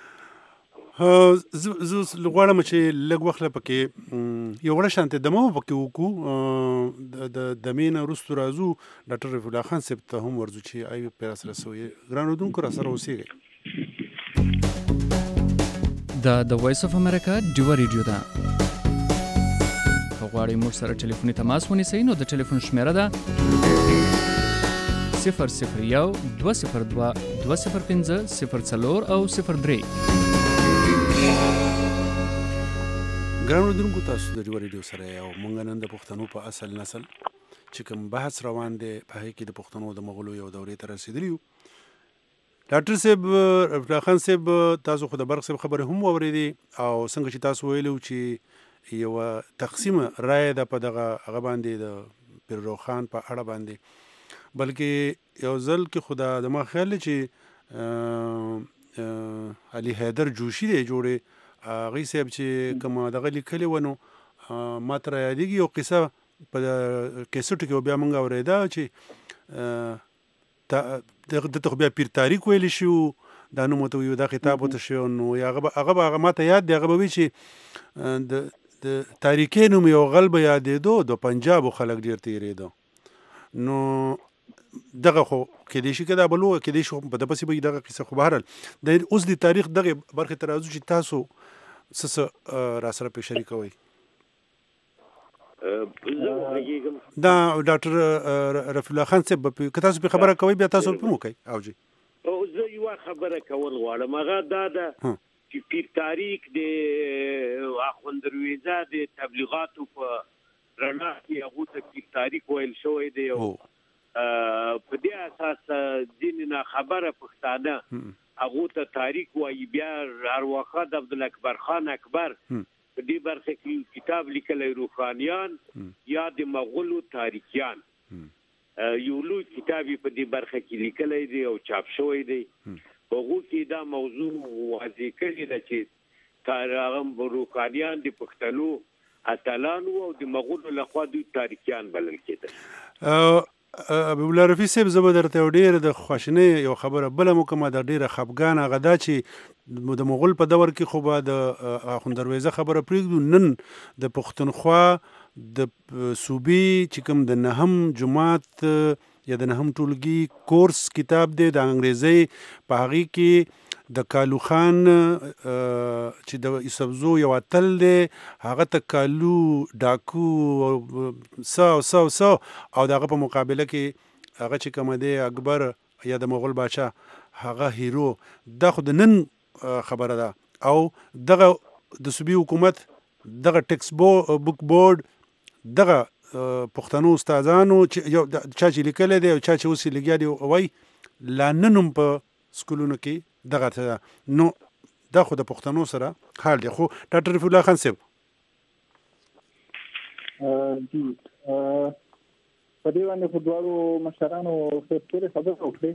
زه غواړم چې لږ وخت پکې یو وړه شانتې دمه پکې وکړو د دمې نه وروسته راځو ډاکټر رفیع الله خان صاحب ته هم ورځو چې ای په سره سوی ګران اردوونکو را سره اوسېږئ دا د وایس اف امریکا ډیوه ریډیو ده غواړئ موږ سره ټلیفوني تماس ونیسئ نو د ټلیفون شمیره ده 001 202 205 04 او 03 ګران اورېدونکو تاسو د ډیور ریډیو سره یو مونږ نن د پښتنو په اصل نسل چې کوم بحث روان دی په هغې کې د پښتنو د مغولو یو دورې ته رسېدلي یو. ډاکټر صاحب رفیع خان صاحب تاسو خو د برق صاحب خبرې هم واورېدې او څنګه چې تاسو ویلو چې یوه تقسیمه رایه ده په دغه هغه باندې د پیرو خان په اړه باندې، بلکې یو ځل کې خو د ما خیال دی چې علي حیدر جوشي دی جوړې هغوی صاحب چې کومه دغه لیکلې وه نو ما ته را یادېږي یو قصه په کیسټو کې بیا موږ اورېده چې دلته خو بیا پیر تاریک ویلی شي دا نوم ورته ویو دا خطاب ورته شوی نو هغه ما ته یاد دی هغه به وي چې د تاریکۍ نوم یو غل به یادېدو د پنجابو خلک ډېر تېرېدو نو دغه خو کېدای شي که دا بل کېدای شي په ده پسې به دغه قصه خو بهرحال د اوس د تاریخ دغې برخې ته راځو چې تاسو څه را سره پې شریکوئ. دا ډاکټر رفیع الله خان صاحب که تاسو پې خبره کوئ بیا تاسو پې وکئ. او جی زه یوه خبره کول غواړم، هغه دا ده چې پیر تاریک د اخوند درویزه د تبلیغاتو په رڼا کې هغو ته پیر تاریک ویل شوی دی او په دې اساس ځینې ناخبره پښتانه هغو ته تاریک وایي. بیا ارواښاد عبدالاکبر خان اکبر په دې برخه کې کتاب لیکلی روحانیان یا د مغولو تاریکیان، یو لوی کتاب په دې برخه کې لیکلی دی او چاپ شوی دی. هغو کې دا موضوع واضح کړې ده چې هغه روحانیان د پښتنو اتلان وو او د مغولو لخوا دوی تاریکیان بلل کېدل. حبیب الله رفیع صاحب زه به درته یو ډېر د خواشینۍ یو خبره بله مو کومه دا ډېره خفګان هغه دا چې د مغول په دور کې خو به د اخوند درویزه خبره پرېږدو، نن د پښتونخوا د صوبې چې کوم د نهم جماعت یا د نهم ټولګي کورس کتاب دی د انګریزۍ په هغې کې د کالو خان چې د یوسفزو یو اتل دی هغه ته کالو ډاکو سو او د هغه په مقابله کې هغه چې کومه دی اکبر یا د مغول باچا هغه هیرو. دا خو د نن خبره ده او دغه د صوبې حکومت دغه ټکس بوک بورډ دغه پښتنو استادانو چا چې لیکلی دی او چا چې اوس یې لګیا دی وایي لا نن هم په سکولونو کې دغه ته نو دا خو د پښتنو سره حال دی. خو ډاکټر رفیع الله خان صاحب جی په دې باندې خو دواړو مشرانو ډېرې خبرې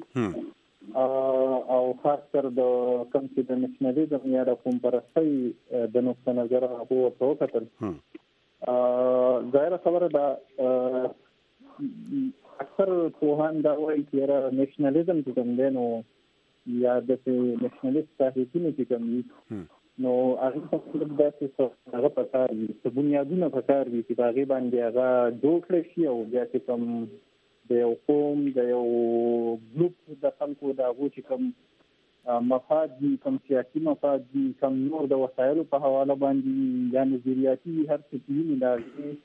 وکړې او خاص کر د کوم چې د نېشنلیزم یا د قوم پرستۍ د نقطه نظره هغو ورته وکتل. ظاهره خبره ده اکثر پوهان دا وایي چې یاره نېشنلیزم چې کوم دی نو یا داسې نېشنلیست تحریکونه چې کوم وي نو هغې ته خلک داسې هغه پکار وي څه بنیادونه پکار وي چې په هغې باندې هغه جوړ کړی شي او بیا چې کوم د یو قوم د یو ګروپ د خلکو د هغو چې کوم مفاد دي کوم سیاسي مفاد دي کوم نور د وسایلو په حواله باندې یا نظریاتي هر څه چې وي د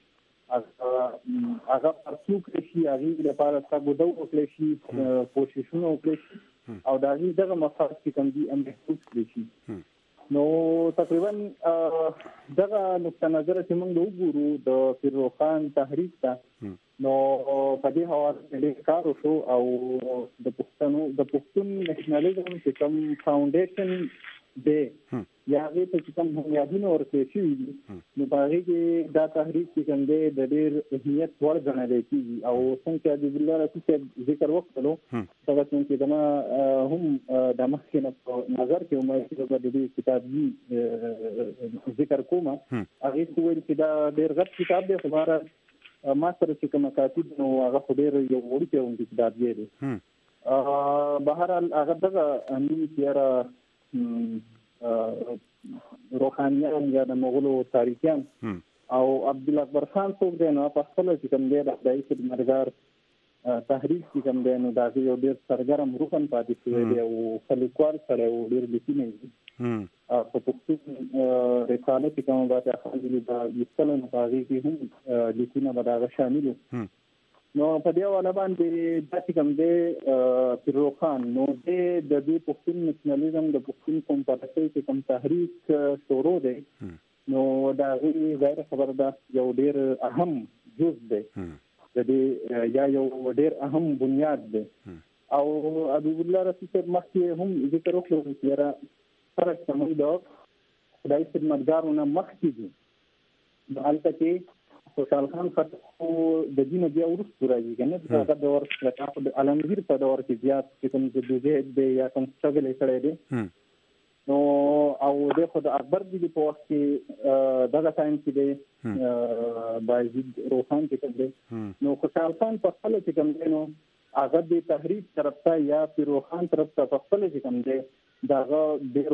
هغې هغه پرڅو کړی شي هغې لپاره سګوده وکړی شي کوششونه وکړی شي او د هغې دغه مفاد چې کوم دي محفوظ کړی شي. نو تقریبا دغه نقطه نظره چې موږ وګورو د پیرو خان تحریک ته نو په دې حواله ډېر کار وشو او د پښتون نېشنلیزم چې کوم فاونډیشن دی یا هغې ته چې کوم بنیادونه ورکړل شوي دي نو په هغې کې دا تحریک چې کوم دی د ډېر اهمیت وړ ګڼلی کېږي او څنګه چې حبیب الله رفیع صاحب ذکر وکړلو هغه څنګه چې زما هم د مخکې نه په نظر کې ومه چې زه به د دې کتاب ذکر کوم هغې څه ویل چې دا ډېر غټ کتاب دی خو بهرحال ما سره چې کومه کاتب نو هغه خو ډېر یو وړوکی غوندې کتاب دی. بهرحال هغه دغه نوم چې یاره روحانیان یا د مغولو تاریکیان او عبدالاکبر خان څوک دی نو په خپله چې کوم دی د خدایي خدمتګار تحریک چې کوم دی نو د هغې یو ډېر سرګرم روحن پاتې شوی دی او ښه لیکوال سړی و ډېر لیکنی دی په پښتون رساله چې کومه باید خلکو د ایستله نو په هغې کې هم لیکونه به د هغه شامل وو. نو په دې حواله باندې دا چې کوم دی پیرو خان نو دی د دې پښتون نېشنلیزم د پښتون قوم پرستۍ چې کوم تحریک شروع دی نو دا غي غیر خبر ده یو ډیر اهم جز دی د دې یا یو ډیر اهم بنیاد دی او ابو الله رفیع صاحب مخکې هم ذکر وکړو چې را فرق سمون دا خدای خدمتګارونه مخکې دي حالته کې خوشحال خان خټک د دین بیا ورسته راځي کنه دا د دور د علمگیر په دور کې زیات کوم د دوجه دی یا کوم څنګه لیکړی دی نو او د خود اکبر دی په وخت کې دغه ټایم کې دی بایزید روحان کې کوم دی نو خوشحال خان په خپل کې کوم دی نو هغه د تحریک طرف ته یا روحان طرف ته په خپل کې کوم دی دغه ډیر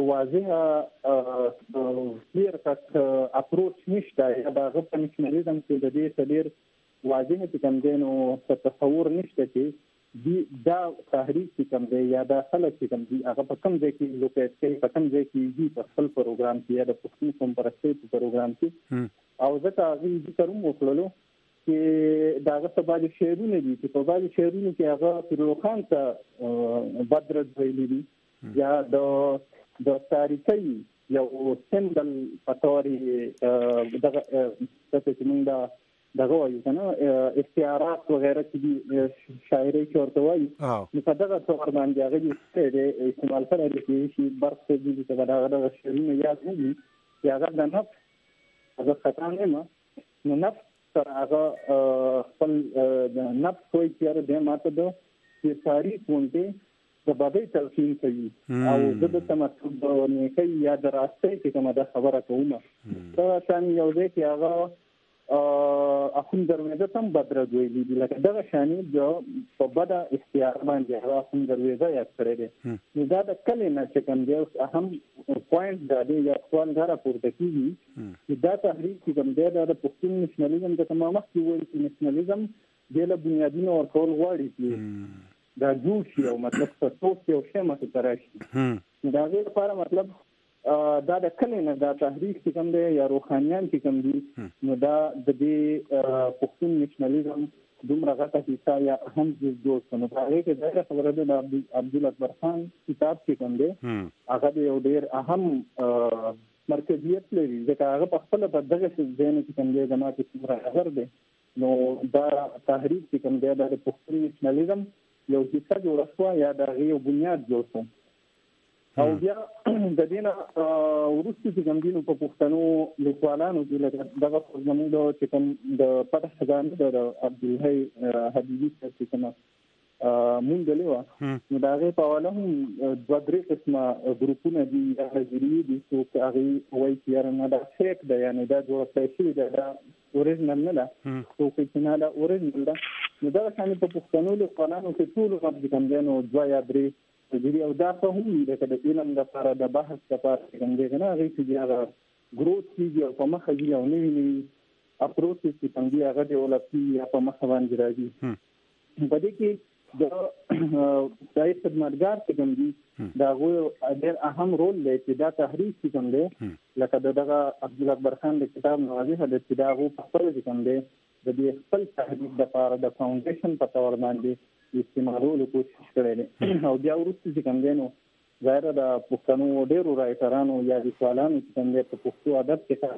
واضح کلیر کټ اپروچ نشته یا دغه په نشنالیزم کې د دې ډیر واضح کې کوم دی نو تصور نشته چې دا تحریک چې کوم دی یا دا خلک چې کوم دی هغه په کوم ځای کې لوکیټ کوي په کوم ځای کې دی په خپل پروګرام کې یا د پښتون کوم پرسته په پروګرام کې او ځکه هغه دې کارو وکړلو چې داغه په باندې شعرونه دي چې په باندې شعرونه کې هغه فیروز خان ته بدر ویلي دي یا د تاریخي یو سمبل پټوري دغه چې موږ دغه وایو کنه اختیارات وغیرہ چې شاعري کې ورته وایي نو په دغه څور باندې هغه دې استعمال کړی دی چې برخه دې چې دغه شعرونه یاد نه دي چې هغه د نفس هغه خطا نه نو نفس تر هغه خپل د نفس کوئی چیرې د ماته د تاریخ ونته د بابي تلقین کوي او د تمسک د نیکي یا د راستۍ چې کومه د خبره کومه دا شان یو دی چې هغه اخون دروازه تم بدر ویلي دي لکه دغه شانی د په بده اختیار باندې هغه اخون دروازه یاد کړی دی نو دا د کله نه چې کوم دی اهم پوینټ دا دی یا خپل غره پورته کیږي چې دا تحریک چې کوم دی د پښتون نېشنلزم د تمامه کې وایي چې نېشنلزم د له بنیادینو ورکول غواړي چې دا جوړ شي او مطلب څه یو شی مته تراشي دا غیر لپاره مطلب دا د کله نه دا تحریک چې کوم دی یا روحانیان چې کوم دي نو دا د دې پښتون نېشنلزم دومره غټه حصہ یا اهم جزء نو هغه کې دا خبره ده د عبدالله اکبر خان کتاب کې کوم دی هغه یو ډیر اهم مرکزیت لري ځکه هغه په خپل په دغه ځین کې کوم دی جماعت څومره اثر دی نو دا تحریک چې کوم دی د پښتون نېشنلزم یو حصہ جوړ شو یا د یو بنیاد جوړ شو او بیا د دینه ورستي چې کوم دینو په پښتنو لیکوالانو کې دغه زموږ د چې کوم د فتح خزان د عبدالحی حبیبي چې کوم مونږ له نو دا غي په اړه هم دوه درې قسمه ګروپونه دي هغه دي چې هغه وایي چې نه دا فیک دی یعنی دا جوړ شوی دی دا اوریجنل نه ده خو چې نه دا اوریجنل ده نو دا څنګه په پښتنو لیکوالانو کې ټول غږ کوم دی نو دوه یا درې او دا په هم د علم د لپاره د بحث لپاره کوم دی نه غي چې هغه ګروث کیږي او په مخه دی او نوی اپروچ چې کوم دی هغه د ولسی په مخه باندې راځي په دې کې د دای خدمتګار چې کوم دی دا ډېر اهم رول لري چې دا تحریک چې کوم دی لکه دغه عبدالله اکبر خان د کتاب نوازه د ابتداء په خپل چې کوم دی د دې خپل تحریک د لپاره د فاونډیشن په تور باندې استعمالولو کوشش کړی دی او بیا وروسته چې کوم دی نو ظاهر د پښتنو ډېرو رایټرانو یا لیکوالانو چې کوم دی په پښتو ادب کې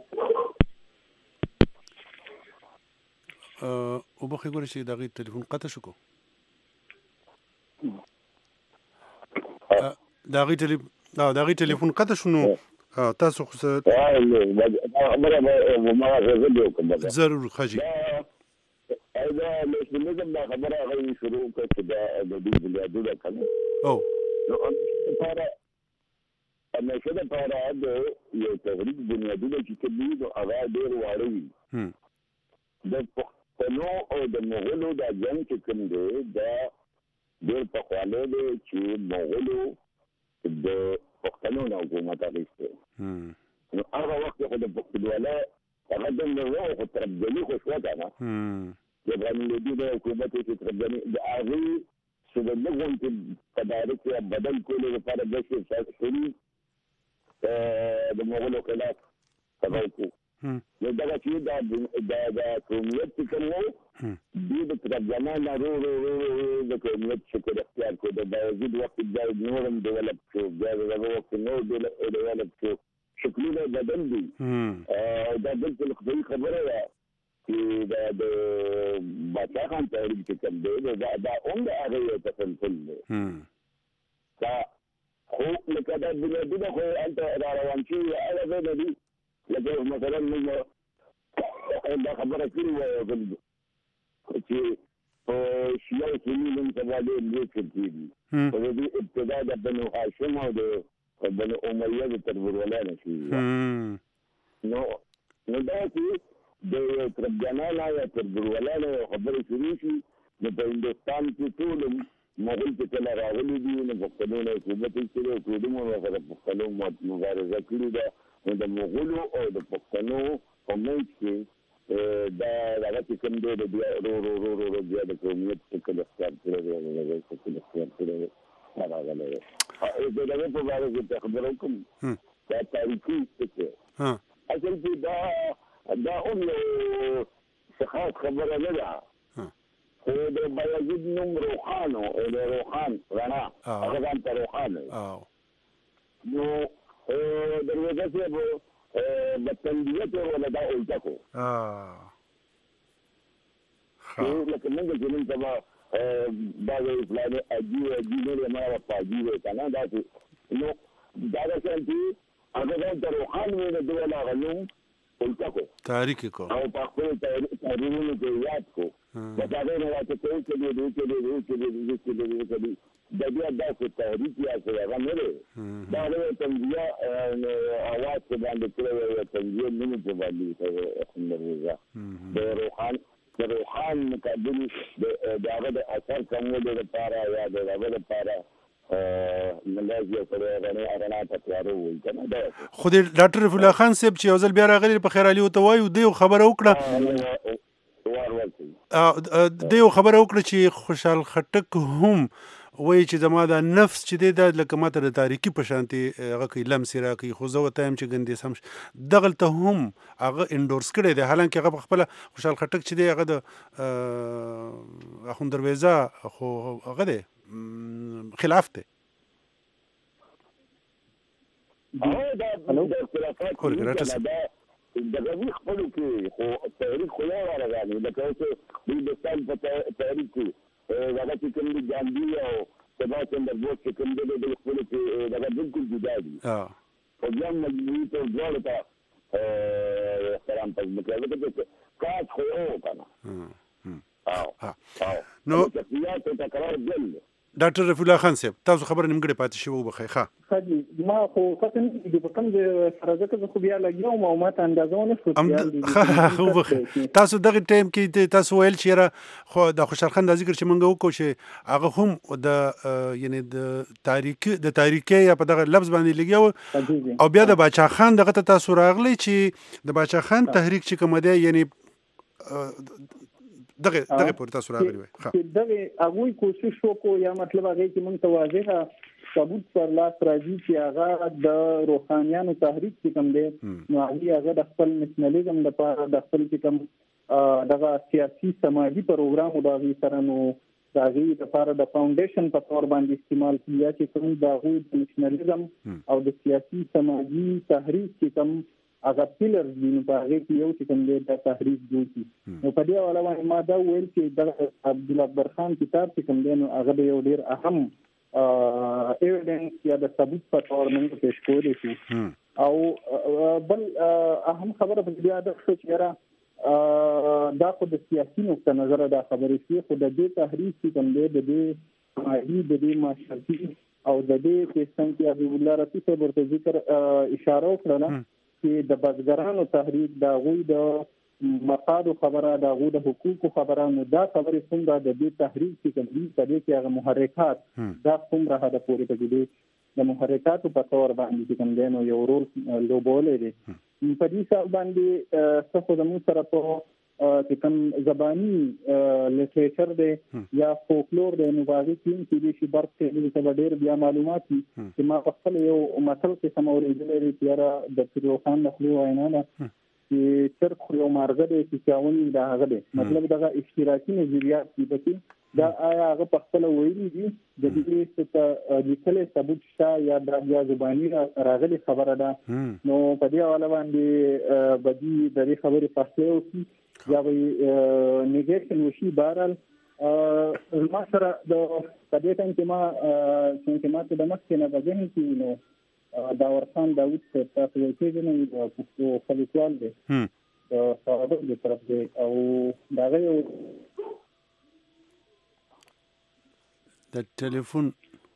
او بخې ګورې چې دغه ټلیفون قطع شو دغه ټلیفون قطع شو نو تاسو خو ضرور خجي دا نېشنلزم دا خبره هغه شروع کړه چې دا د دې بنیادونه کنه او نو همیشه د پاره د یو تحریک بنیادونه چې کوي نو هغه ډېر واړوي د پښتنو او د مغولو د جنګ چې کوم دی دا ډېر په خواله دی چې مغولو د پښتنو نه حکومت اخیسته نو هغه وخت خو د پښتونوالو هغه د نړۍ خو تربیلي خو شو کنه د باندې د حکومت چې تربیلي د هغه څه د نغون په تدارک یا بدل کولو لپاره د څه شي د مغولو خلاف تبعو نو دا چې دا قومیت چې کومو د ترجمه لرو د قومیت شکر اختیار کو د باوجود وخت د نورم ډیولپ شو د وخت نور ډیولپ شو شکلونه بدل دي دا بالکل خبري خبره ده چې د باچا خان تحریک چې کوم دی دا هم د هغه یو تسلسل دی دا خو لکه دا بنیادونه خو هلته را روان شوي هغه ځای نه دي لکه مثلا موږ دا خبره کړې وه چې په شیعه او سني نوم سبا ډېر لوی فرقې دي په د دې ابتدا د بنو هاشم او د بنو امیه د تربورولانو شوي نو دا چې د تربجانانو یا تربورولانو خبرې شروع شي نو په هندوستان کې ټول مغول چې کله راغلي دي نو پښتنو نه حکومت یې کړی او ټولو سره پښتنو مبارزه کړې ده نو د مغولو او د پښتنو په منځ کې دا هغه چې کوم دی د بیا ورو بیا د قومیت څخه د اختیار کړی دی د څخه د اختیار کړی دی راغلی دی د دغه په باره کې خبره کوم دا تاریخي څه اصل کې دا هم یو څه خبره نه ده خو د بایزید نوم روخان و د روخان رڼا هغه ځان ته روخان نو دروازه صاحب بطندیت ولا دا الټه کو لکه موږ چې نن سبا دا وایي فلانې عجیب نه ما په عجیب کنه دا نو دا څنګه هغه ځان ته روخان وي نو دوه غنوم الټه کو تاریخ کو او په خپل تاریخونو کې یاد کو دا نه راځي چې د بیا داسې تحریک یا څه هغه نه دی دا له تنظیه اواز په باندې کړی یو تنظیه نوم په باندې الحمدلله د روحان مقابل د هغه د اثر کمولو لپاره یا د هغه لپاره ملازم سره غني تکرار وایي کنه دا خو د ډاکټر رفیع الله خان صاحب چې یو ځل بیا راغلی په خیر علي ورته وایو دی خبره وکړه دیو خبره وکړه چې خوشحال خټک هم وایي چې زما دا نفس چې دی دا لکه ماته د تاریکي په شانتي هغه کوي لمسې راکوي خو زه ورته یم چې ګندې سم دغلته هم هغه انډورس کړی دی حالانکه هغه په خپله خوشحال خټک چې دی هغه د اخون درویزه خو هغه دی خلاف دی د غوی خپلو کې خو تحریک خو یو راغلی لکه اوس د هندوستان په تحریک کې هغه چې کوم دي ګاندي او سبا چندر بوس چې کوم دي د خپلو کې هغه بالکل جدا دي خو بیا مجبوري ته ځوړ ته احترام پس مکلفه کې کاش خو یو کنه نو شخصیات ته تکرار دل ډاکټر رفیع الله خان صاحب تاسو خبره نیمګړې پاتې شوی وبخښئ ښه ما خو پته نه کېږي په کوم ځای سره ځکه زه خو بیا لګیوم او ما ته اندازه ونه شو تاسو دغه ټایم کې تاسو ویل چې خو د خوشحال خان د ذکر چې موږ وکړو چې هغه هم د یعنی د تاریخي یا په دغه لفظ باندې لګیو او بیا د باچا خان دغه تاسو راغلی چې د باچا خان تحریک چې کوم دی یعنی دغه پورته تاسو راغلی وي چې دغه هغوی کوشش وکړو یا مطلب هغه چې موږ ته واضحه ثبوت پر لاس راځي چې هغه د روحانیانو تحریک چې کوم دی نو هغه د خپل نېشنلزم لپاره د خپل چې کوم دغه سیاسي سماجي پروګرام د هغې سره نو د هغې لپاره د فاونډیشن په طور باندې استعمال کیږي چې کوم د هغوی د نېشنلزم او د سیاسي سماجي تحریک چې کوم هغه پیلرز دي نو په هغې کې یو چې کوم دی د تحریک جوړ کړي نو په دې حواله باندې ما دا ویل چې د عبدالله اکبر خان کتاب چې کوم دی نو هغه د یو ډېر اهم ایویډنس یا د ثبوت په طور موږ پیش کولی شو او بل اهم خبره په دې اړه شو چې دا خو د سیاسي نقطه نظر دا خبرې شي خو د دې تحریک چې کوم دی د دې معاشرتي او د دې کیسن کې حبیب الله رفیع صاحب ورته ذکر اشاره وکړه چې د بزګرانو تحریک د هغوی د مقادو خبره د هغوی د حقوقو خبره نو دا خبرې څومره د دې تحریک چې کوم دي په دې کې هغه محرکات دا څومره حد پورې په دې د محرکاتو په تور باندې چې کوم دی نو یو رول لوبولی دی په دې سال باندې څه خو زموږ سره په چې کوم زباني لیټریچر دی یا فولکلور دی نو هغې کې هم کېدای شي برق کې ته به ډېر بیا معلومات وي چې ما په خپل یو متل کې سم اورېدلی دی چې یاره د پیرو خان د خولې وینا ده چې چرګ خو یو مارغه دی چې چاوني د هغه دی مطلب دغه اشتراکي نظریات دي پکې دا آیا هغه په خپل ویلي دي د دې څه لیکل ثبوت شته یا د بیا زبانی راغلي خبره ده نو په دې حواله باندې بدی د دې خبرې فاصله وکړي یا به نیګیشن وشي بهرحال ما سره د پدې ټیم کې ما څنګه د مخکې نه بځین کې نو داورخان داوود څخه تاسو یې کېږئ نو د پښتو خلیفوال دی صحابه دې طرف دی او دا غي د ټلیفون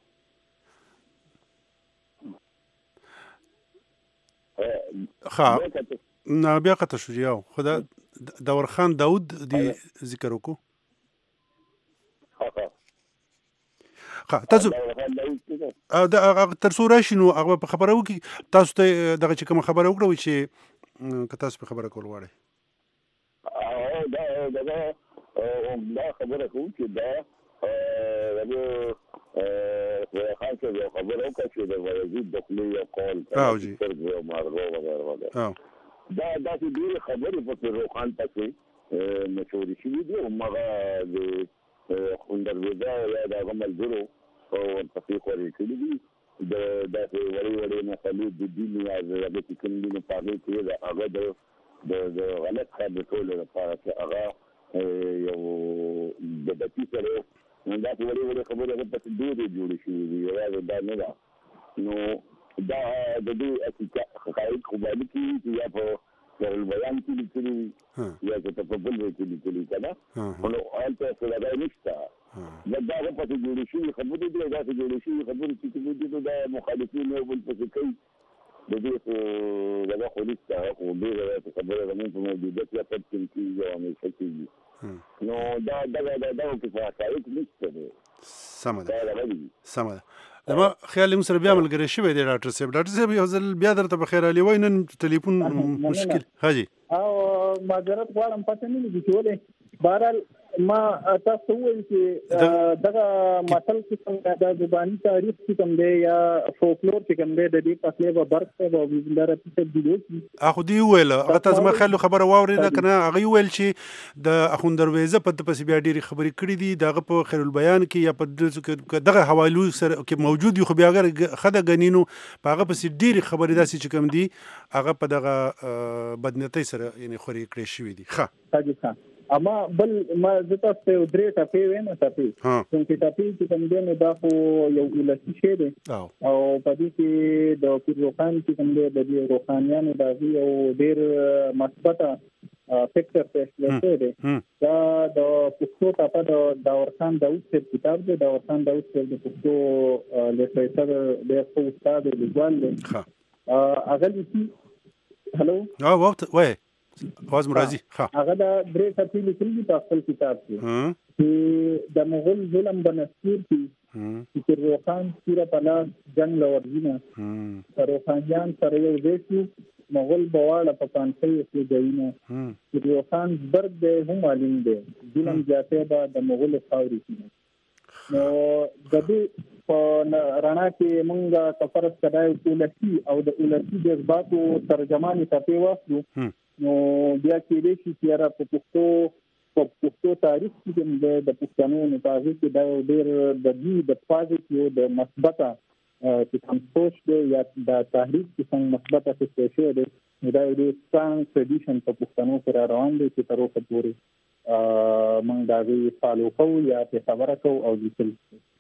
نه بیا قطع شو یو خدا داورخان داوود دی ذکر وکړو تاسو دا تر څو راشي نو هغه په خبره وکي تاسو ته دغه چې کوم خبره وکړو چې که تاسو په خبره کول غواړئ دا خبره کوم چې دا خان څه یو خبره وکړه چې د وزیر داخلي یو قول او مارغو وغیره دا چې ډېرې خبرې په روخان پسې مشهورې شوي دي هماغه د خوندرویده یا د هغه ملګرو ورپسې خورې کړي دي د داسې وړې وړې مسلې د دین یا د هغه چې کوم دي نو په هغې کې د هغه د غلط ثابتولو لپاره چې هغه یو دبتي سره نو داسې وړې وړې خبرې هغه پسې ډېرې جوړې شوي دي یوازې دا نه ده نو دا د دې حقایق خو باید کېږي چې یا په البيان کې لیکلي یا چې په بل ځای کې لیکلي کنه نو هلته څه دا نشته دا هغه پسې جوړې شوي خبرې دي داسې جوړې شوي خبرې چې دي دا مخالفین یو بل پسې کوي د دې خو دغه خو نشته خو ډېره خبره زموږ په موجودیت یا پټ کېږي او همیشه کېږي نو دا کې په حقایق نشته دی سمه ده لما خیال موږ سره بیا ملګری شوی دی ډاکټر صاحب یو ځل بیا درته په خیر علي وای نن ټلیفون مشکل حاجی او معذرت غواړم پته نه لګی چې ولې بهرحال ما تاسو وایي چې دغه متل چې څنګه د زبانی تاریخ چې کوم دی یا فولکلور چې کوم دی د دې پخلې به برخه او ویلاره په دې اخو دی ویل هغه تاسو ما خلک خبره واورید کنه هغه ویل چې د اخوندرویزه په پس بیا ډیری خبرې کړې دي دغه په خیر البیان کې یا په دغه حوالو سره کې موجود خو بیا اگر خده غنینو هغه پس ډیری خبرې داسې چې کوم دي هغه په دغه بدنیتۍ سره یعنی خوري کړې شوې دي ښه اما بل ما زته په درې ټاپې وینم څنګه ټاپې چې کوم دی نو دا خو یو ولسی شی دی او په دې کې د روخان چې کوم دی د دې روخانیانو د یو ډېر مثبت فکر پېښ لري دی دا د پښتو ټاپه د داورخان داوود صاحب کتاب دی داورخان داوود صاحب د پښتو لیټریچر د خو استاد لیکوال دی هغه لیکي هلو وخت وای واز مرضی هغه د درې ټاپې لیکلي په خپل کتاب کې چې د مغول ظلم بنستور کې چې روخان پورا پلا جنگ لورځنه روخانیان سره یو ځای مغول بواړه په کانفرنس کې دیونه چې روخان برد به هم معلوم دی ظلم جاته به د مغول خاوري کې نو د دې په رانا کې مونږه سفر کړای ولسی او د ولسی د ځباتو ترجمان ټاپې واسو نو بیا کې دې چې را په پښتو تاریخ کې د پښتنو نه تاسو کې دا ډېر د دې د پازیټیو د مثبته چې کوم سوچ دی یا د تحریک چې څنګه مثبته څه شي دی دا یو سترنګ ټریډیشن په پښتنو کې روان دی چې تر اوسه پورې موږ دا وی فالو کوو یا په خبره کوو او لیکل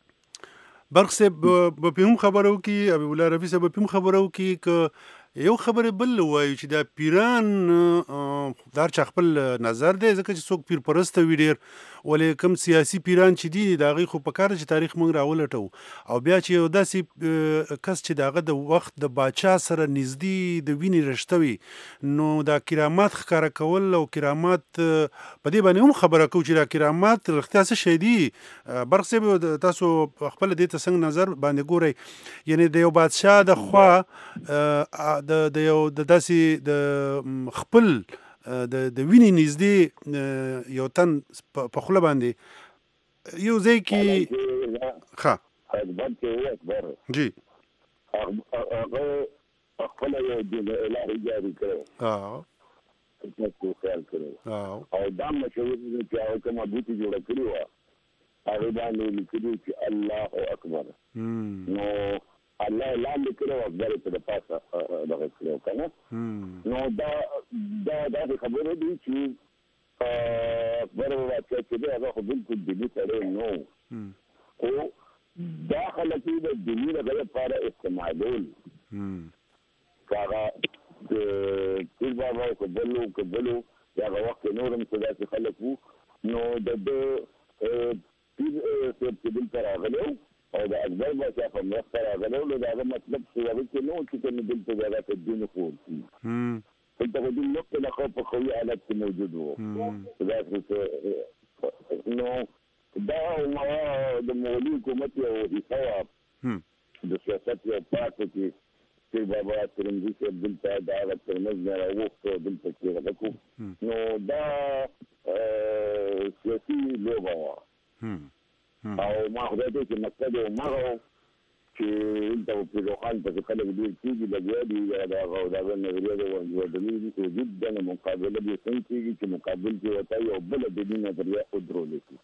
برق صاحب په هم خبرو کې ابي الله رفیع صاحب په هم خبرو کې ک یو خبره بل وایي چې دا پیران دار چا خپل نظر دی ځکه چې څوک پیر پرست وي ډېر ولې کوم سیاسي پیران چې دي د هغې خو په کار چې تاریخ موږ راولټو او بیا چې یو داسې کس چې د هغه د وخت د باچا سره نږدې د وینې رشته وي نو دا کرامات ښکاره کول او کرامات په دې باندې هم خبره کوو چې دا کرامات رښتیا څه شی دي برق صاحب تاسو خپل دې ته څنګه نظر باندې ګورئ یعنی د یو بادشاه د خوا د یو د داسې د خپل د وینې نږدې یو تن په خوله باندې یو ځای کې جی خپل یو د الهي جاری کړو تاسو خیال کړو او دا مشهور چې هغه کومه بوتي جوړه کړې وه هغه باندې لیکلي چې الله اکبر نو الله اعلان کړو اکبر په پاسه دغه کړو کنه نو دا خبره دي چې اکبر واچې چې هغه خو بالکل دیني سره نو او دا خلک د دیني لپاره استعمالول هغه د پیر بابا قبلو هغه وخت نورم څه داسې خلک وو نو د پیر چې دلته راغلو او د اکبر بادشاه په مرسته راغلو نو دا مطلب چې هغه کې نو چې کوم دلته ځای ته دین خو دلته د نقطه د خو په خوي حالت کې موجود وو دا څه نو دا د مولوی حکومت یو حساب د سیاست یو پاتې کې چې بابا ترنګي چې دلته دا ترمز نه راوخته دلته کې راکو نو دا سیاسي لوبه او ما خدای ته چې مقصد یې ومغه چې دلته په روخان په خلک ډېر کېږي لګیا دي دا نظریه د ودلي دي جدا مقابله دي څنګه کېږي چې مقابل کې وتا یو بل د دې نظریه ودرول شي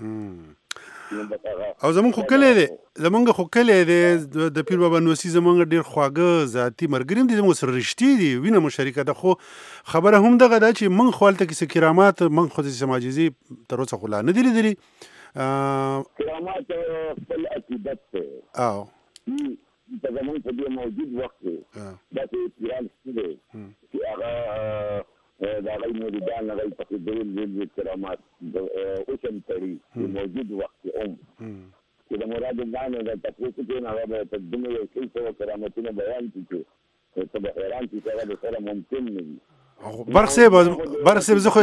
او زمونږ خو کلی دی د پیر بابا نوسي زمونږ ډېر خواږه ذاتي ملګري دي زموږ سره رښتې دي وینه مو شریکه ده خو خبره هم دغه ده چې موږ خو هلته کې څه کرامات موږ خو د معجزې تر اوسه خو لا نه دي لیدلي کرامات خپل عقیدت ته د زمونږ په دې موجود وخت داسې پیران شته دی چې هغه دا غي مریدان غي تقدير کرامات اوس هم تړي موجود وخت چې د مراد باندې د تاسو کې نه هغه تقدمه یو څه کرامتونه بیان کیږي ته به حیران چې هغه سره ممکن نه وي برخ سه زه خو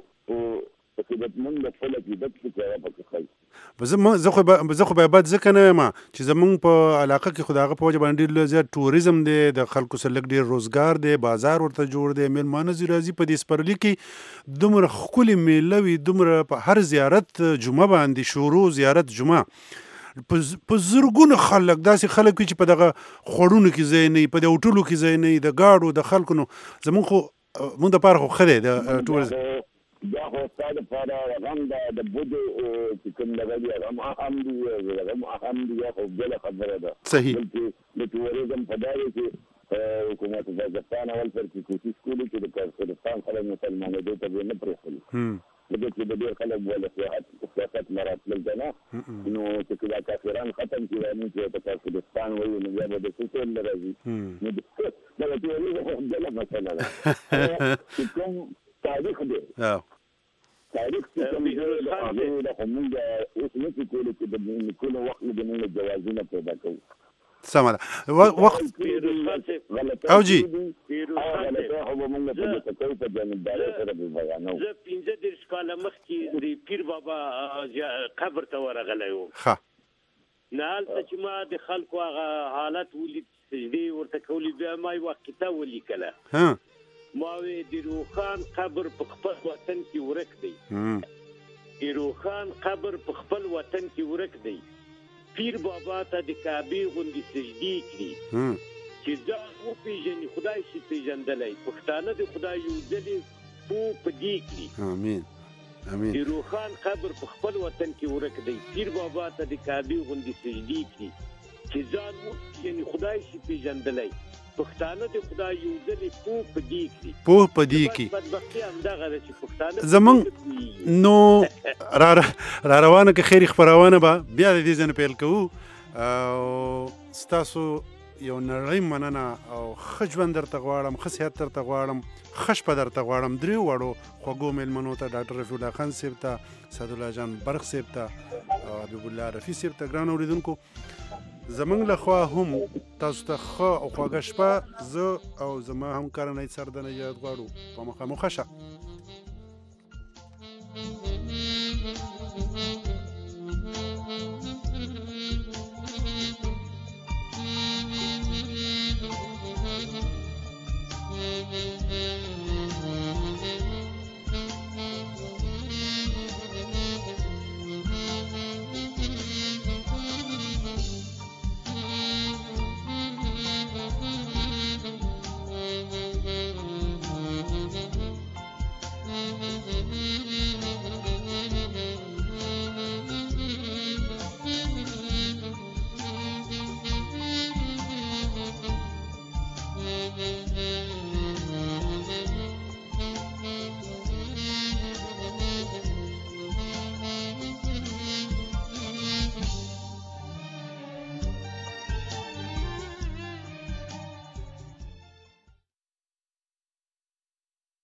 زه خو به بد ځکه نه یم چې زمونږ په علاقه کې خو د هغه په وجه باندې ډېر زیات ټوریزم دی د خلکو سره لږ ډېر روزګار دی بازار ورته جوړ دی میلمانه راځي په دې سپرلي کې دومره ښکلې میله وي دومره په هر زیارت جمعه باندې شروع زیارت جمعه په زرګونه خلک داسې خلک وي چې په دغه خوړونو کې ځای نه وي په د هوټلو کې ځای نه وي د ګاډو د خلکو نو زمونږ خو مونږ دپاره خو ښه دی د ټوریزم دا خو ستا دپاره هغه هم د بودو چې کوم دغه دي هغه هم اهم دي خو بله خبره ده صحیح بلکې د ټوریزم په دا دی چې حکومت پاکستان اول پر کې کوشش کړي چې د کافرستان خلک مسلمانېدو ته یې نه پرېښودل لکه چې د ډېر خلک بوله سیاست نه راتلل که نه نو چې دا کافران ختم کړي چې د کافرستان وایي نو بیا به د څه څه نه راځي نو دغه ټوریزم خو بله مسله ده چې کوم تاریخ دی تاریخ چې کوم دی د هغې د خو مونږ اوس نشو کولی چې د نیکونو وخت نه د مونږ جوازونه پیدا کوو سمه ده وخت او جی غلطۍ خو به مونږ په دې کوو په جانبدارۍ سره به بیانوو زه 15 کاله مخکې د پیر بابا قبر ته ورغلی وم نه هلته چې ما د خلکو هغه حالت ولید سجدې ورته کولې بیا ما یوه قطعه ولیکله ماوی د روخان قبر په خپل وطن کې ورک دی د روخان قبر په خپل وطن کې ورک دی پیر بابا ته د کعبې غوندې سجدې کړي چې ځان وپېژني خدای شي پېژندلی پښتانه د خدای یو ځلې پوه په دې کړي د روخان قبر په خپل وطن کې ورک دی پیر بابا ته د کعبې غوندې سجدې کړي چې ځان وپېژني خدای شي پېژندلی پښتانه د خدای یو ځلې پوه په دې کړي پوه په دې کې بدبختي همدغه ده چې پښتانه زمونږ نو را روانه که خیري خپرونه به بیا د دې ځای نه پیل کوو او ستاسو یو نړۍ مننه او ښه ژوند درته غواړم ښه صحت درته غواړم ښه شپه درته غواړم درې وړو خوږو میلمنو ته ډاکټر رفیع الله خان صاحب ته سعدالله جان برق صاحب ته او حبیب الله رفیع صاحب ته ګران اورېدونکو زمونږ لخوا هم تاسو ته ښه او خوږه شپه زه او زما همکاره نید سرده نجات غواړو په مخه مو ښه شه